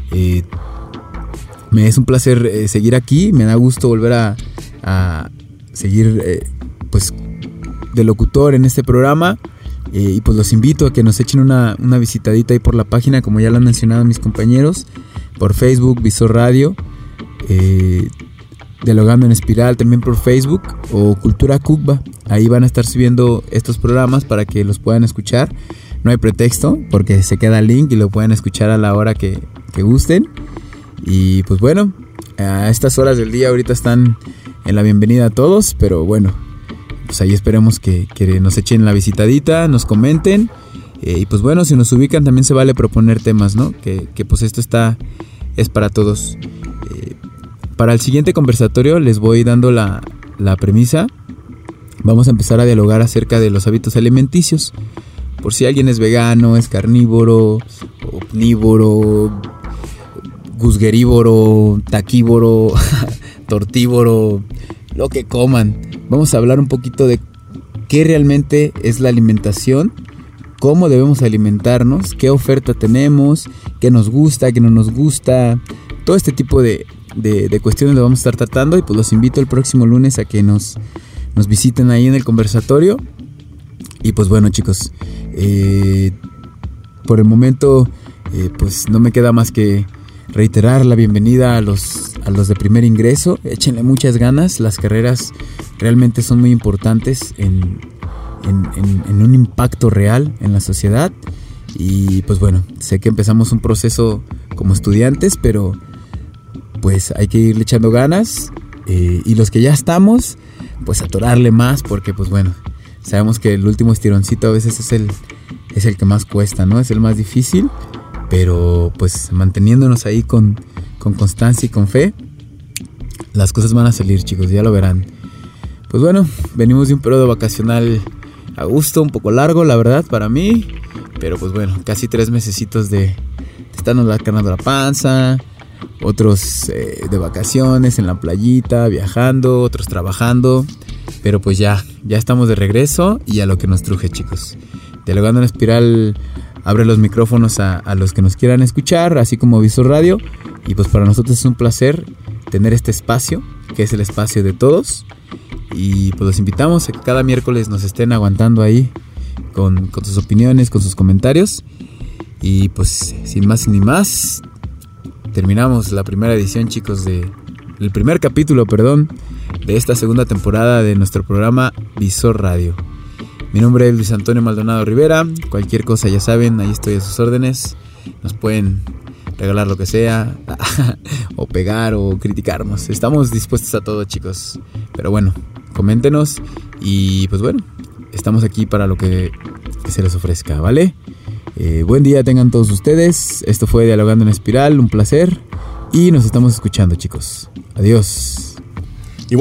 Me es un placer seguir aquí, me da gusto volver a seguir pues de locutor en este programa. Y pues los invito a que nos echen una visitadita ahí por la página, como ya lo han mencionado mis compañeros, por Facebook, Visor Radio, Dialogando en Espiral también por Facebook, o Cultura Cucba. Ahí van a estar subiendo estos programas para que los puedan escuchar. No hay pretexto, porque se queda el link y lo pueden escuchar a la hora que gusten. Y pues bueno, a estas horas del día ahorita están en la bienvenida a todos, pero bueno, pues ahí esperemos que nos echen la visitadita, nos comenten. Y pues bueno, si nos ubican también se vale proponer temas, ¿no? Que pues esto es para todos. Para el siguiente conversatorio les voy dando la premisa. Vamos a empezar a dialogar acerca de los hábitos alimenticios. Por si alguien es vegano, es carnívoro, omnívoro, gusguerívoro, taquívoro, tortívoro, lo que coman. Vamos a hablar un poquito de qué realmente es la alimentación, cómo debemos alimentarnos, qué oferta tenemos, qué nos gusta, qué no nos gusta. Todo este tipo de cuestiones lo vamos a estar tratando y pues los invito el próximo lunes a que nos visiten ahí en el conversatorio. Y pues bueno, chicos, por el momento pues no me queda más que reiterar la bienvenida a los de primer ingreso. Échenle muchas ganas, las carreras realmente son muy importantes en un impacto real en la sociedad. Y pues bueno, sé que empezamos un proceso como estudiantes, pero pues hay que irle echando ganas, y los que ya estamos, pues atorarle más, porque pues bueno, sabemos que el último estironcito a veces es el que más cuesta, ¿no? Es el más difícil, pero pues manteniéndonos ahí con constancia y con fe, las cosas van a salir, chicos, ya lo verán. Pues bueno, venimos de un periodo vacacional a gusto, un poco largo, la verdad, para mí, pero pues bueno, casi 3 mesecitos de estarnos cargando la panza, otros de vacaciones en la playita, viajando, otros trabajando, pero pues ya estamos de regreso y a lo que nos truje, chicos. Dialogando en Espiral abre los micrófonos a los que nos quieran escuchar, así como Visor Radio, y pues para nosotros es un placer tener este espacio, que es el espacio de todos, y pues los invitamos a que cada miércoles nos estén aguantando ahí con sus opiniones, con sus comentarios. Y pues sin más ni más, terminamos la primera edición, chicos, el primer capítulo, de esta segunda temporada de nuestro programa Visor Radio. Mi nombre es Luis Antonio Maldonado Rivera. Cualquier cosa ya saben, ahí estoy a sus órdenes. Nos pueden regalar lo que sea, o pegar o criticarnos. Estamos dispuestos a todo, chicos. Pero bueno, coméntenos y pues bueno, estamos aquí para lo que se les ofrezca, ¿vale? Buen día tengan todos ustedes. Esto fue Dialogando en Espiral, un placer. Y nos estamos escuchando, chicos. Adiós. Y bueno,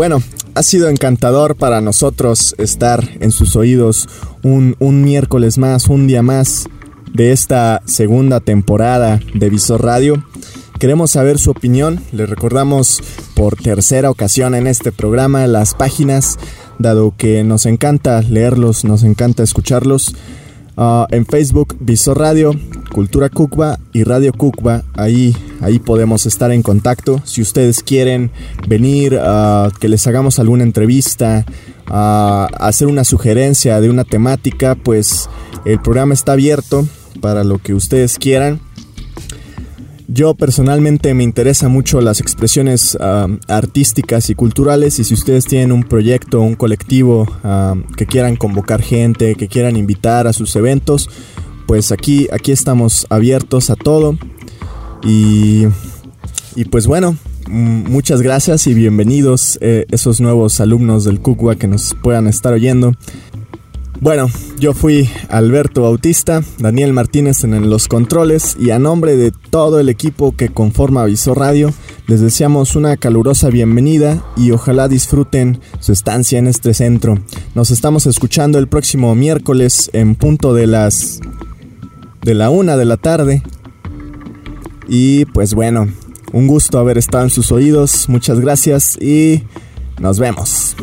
ha sido encantador para nosotros estar en sus oídos un miércoles más, un día más de esta segunda temporada de Visor Radio. Queremos saber su opinión. Les recordamos por tercera ocasión en este programa las páginas, dado que nos encanta leerlos, nos encanta escucharlos. En Facebook, Visor Radio, Cultura Cucba y Radio Cucba. Ahí podemos estar en contacto. Si ustedes quieren venir, que les hagamos alguna entrevista, hacer una sugerencia de una temática, pues el programa está abierto para lo que ustedes quieran. Yo personalmente me interesa mucho las expresiones artísticas y culturales, y si ustedes tienen un proyecto, un colectivo que quieran convocar gente, que quieran invitar a sus eventos, pues aquí estamos abiertos a todo. Y pues bueno, muchas gracias y bienvenidos esos nuevos alumnos del Cucba que nos puedan estar oyendo. Bueno, yo fui Alberto Bautista, Daniel Martínez en los controles, y a nombre de todo el equipo que conforma Visor Radio, les deseamos una calurosa bienvenida y ojalá disfruten su estancia en este centro. Nos estamos escuchando el próximo miércoles en punto de la 1 de la tarde. Y pues bueno, un gusto haber estado en sus oídos, muchas gracias y nos vemos.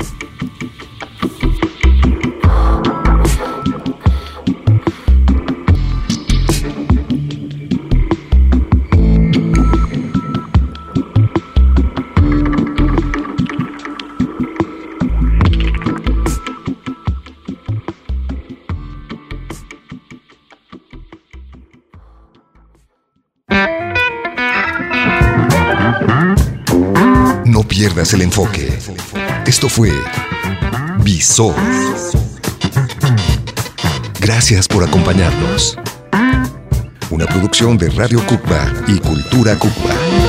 No pierdas el enfoque. Esto fue Visor. Gracias por acompañarnos. Una producción de Radio Cucba y Cultura Cucba.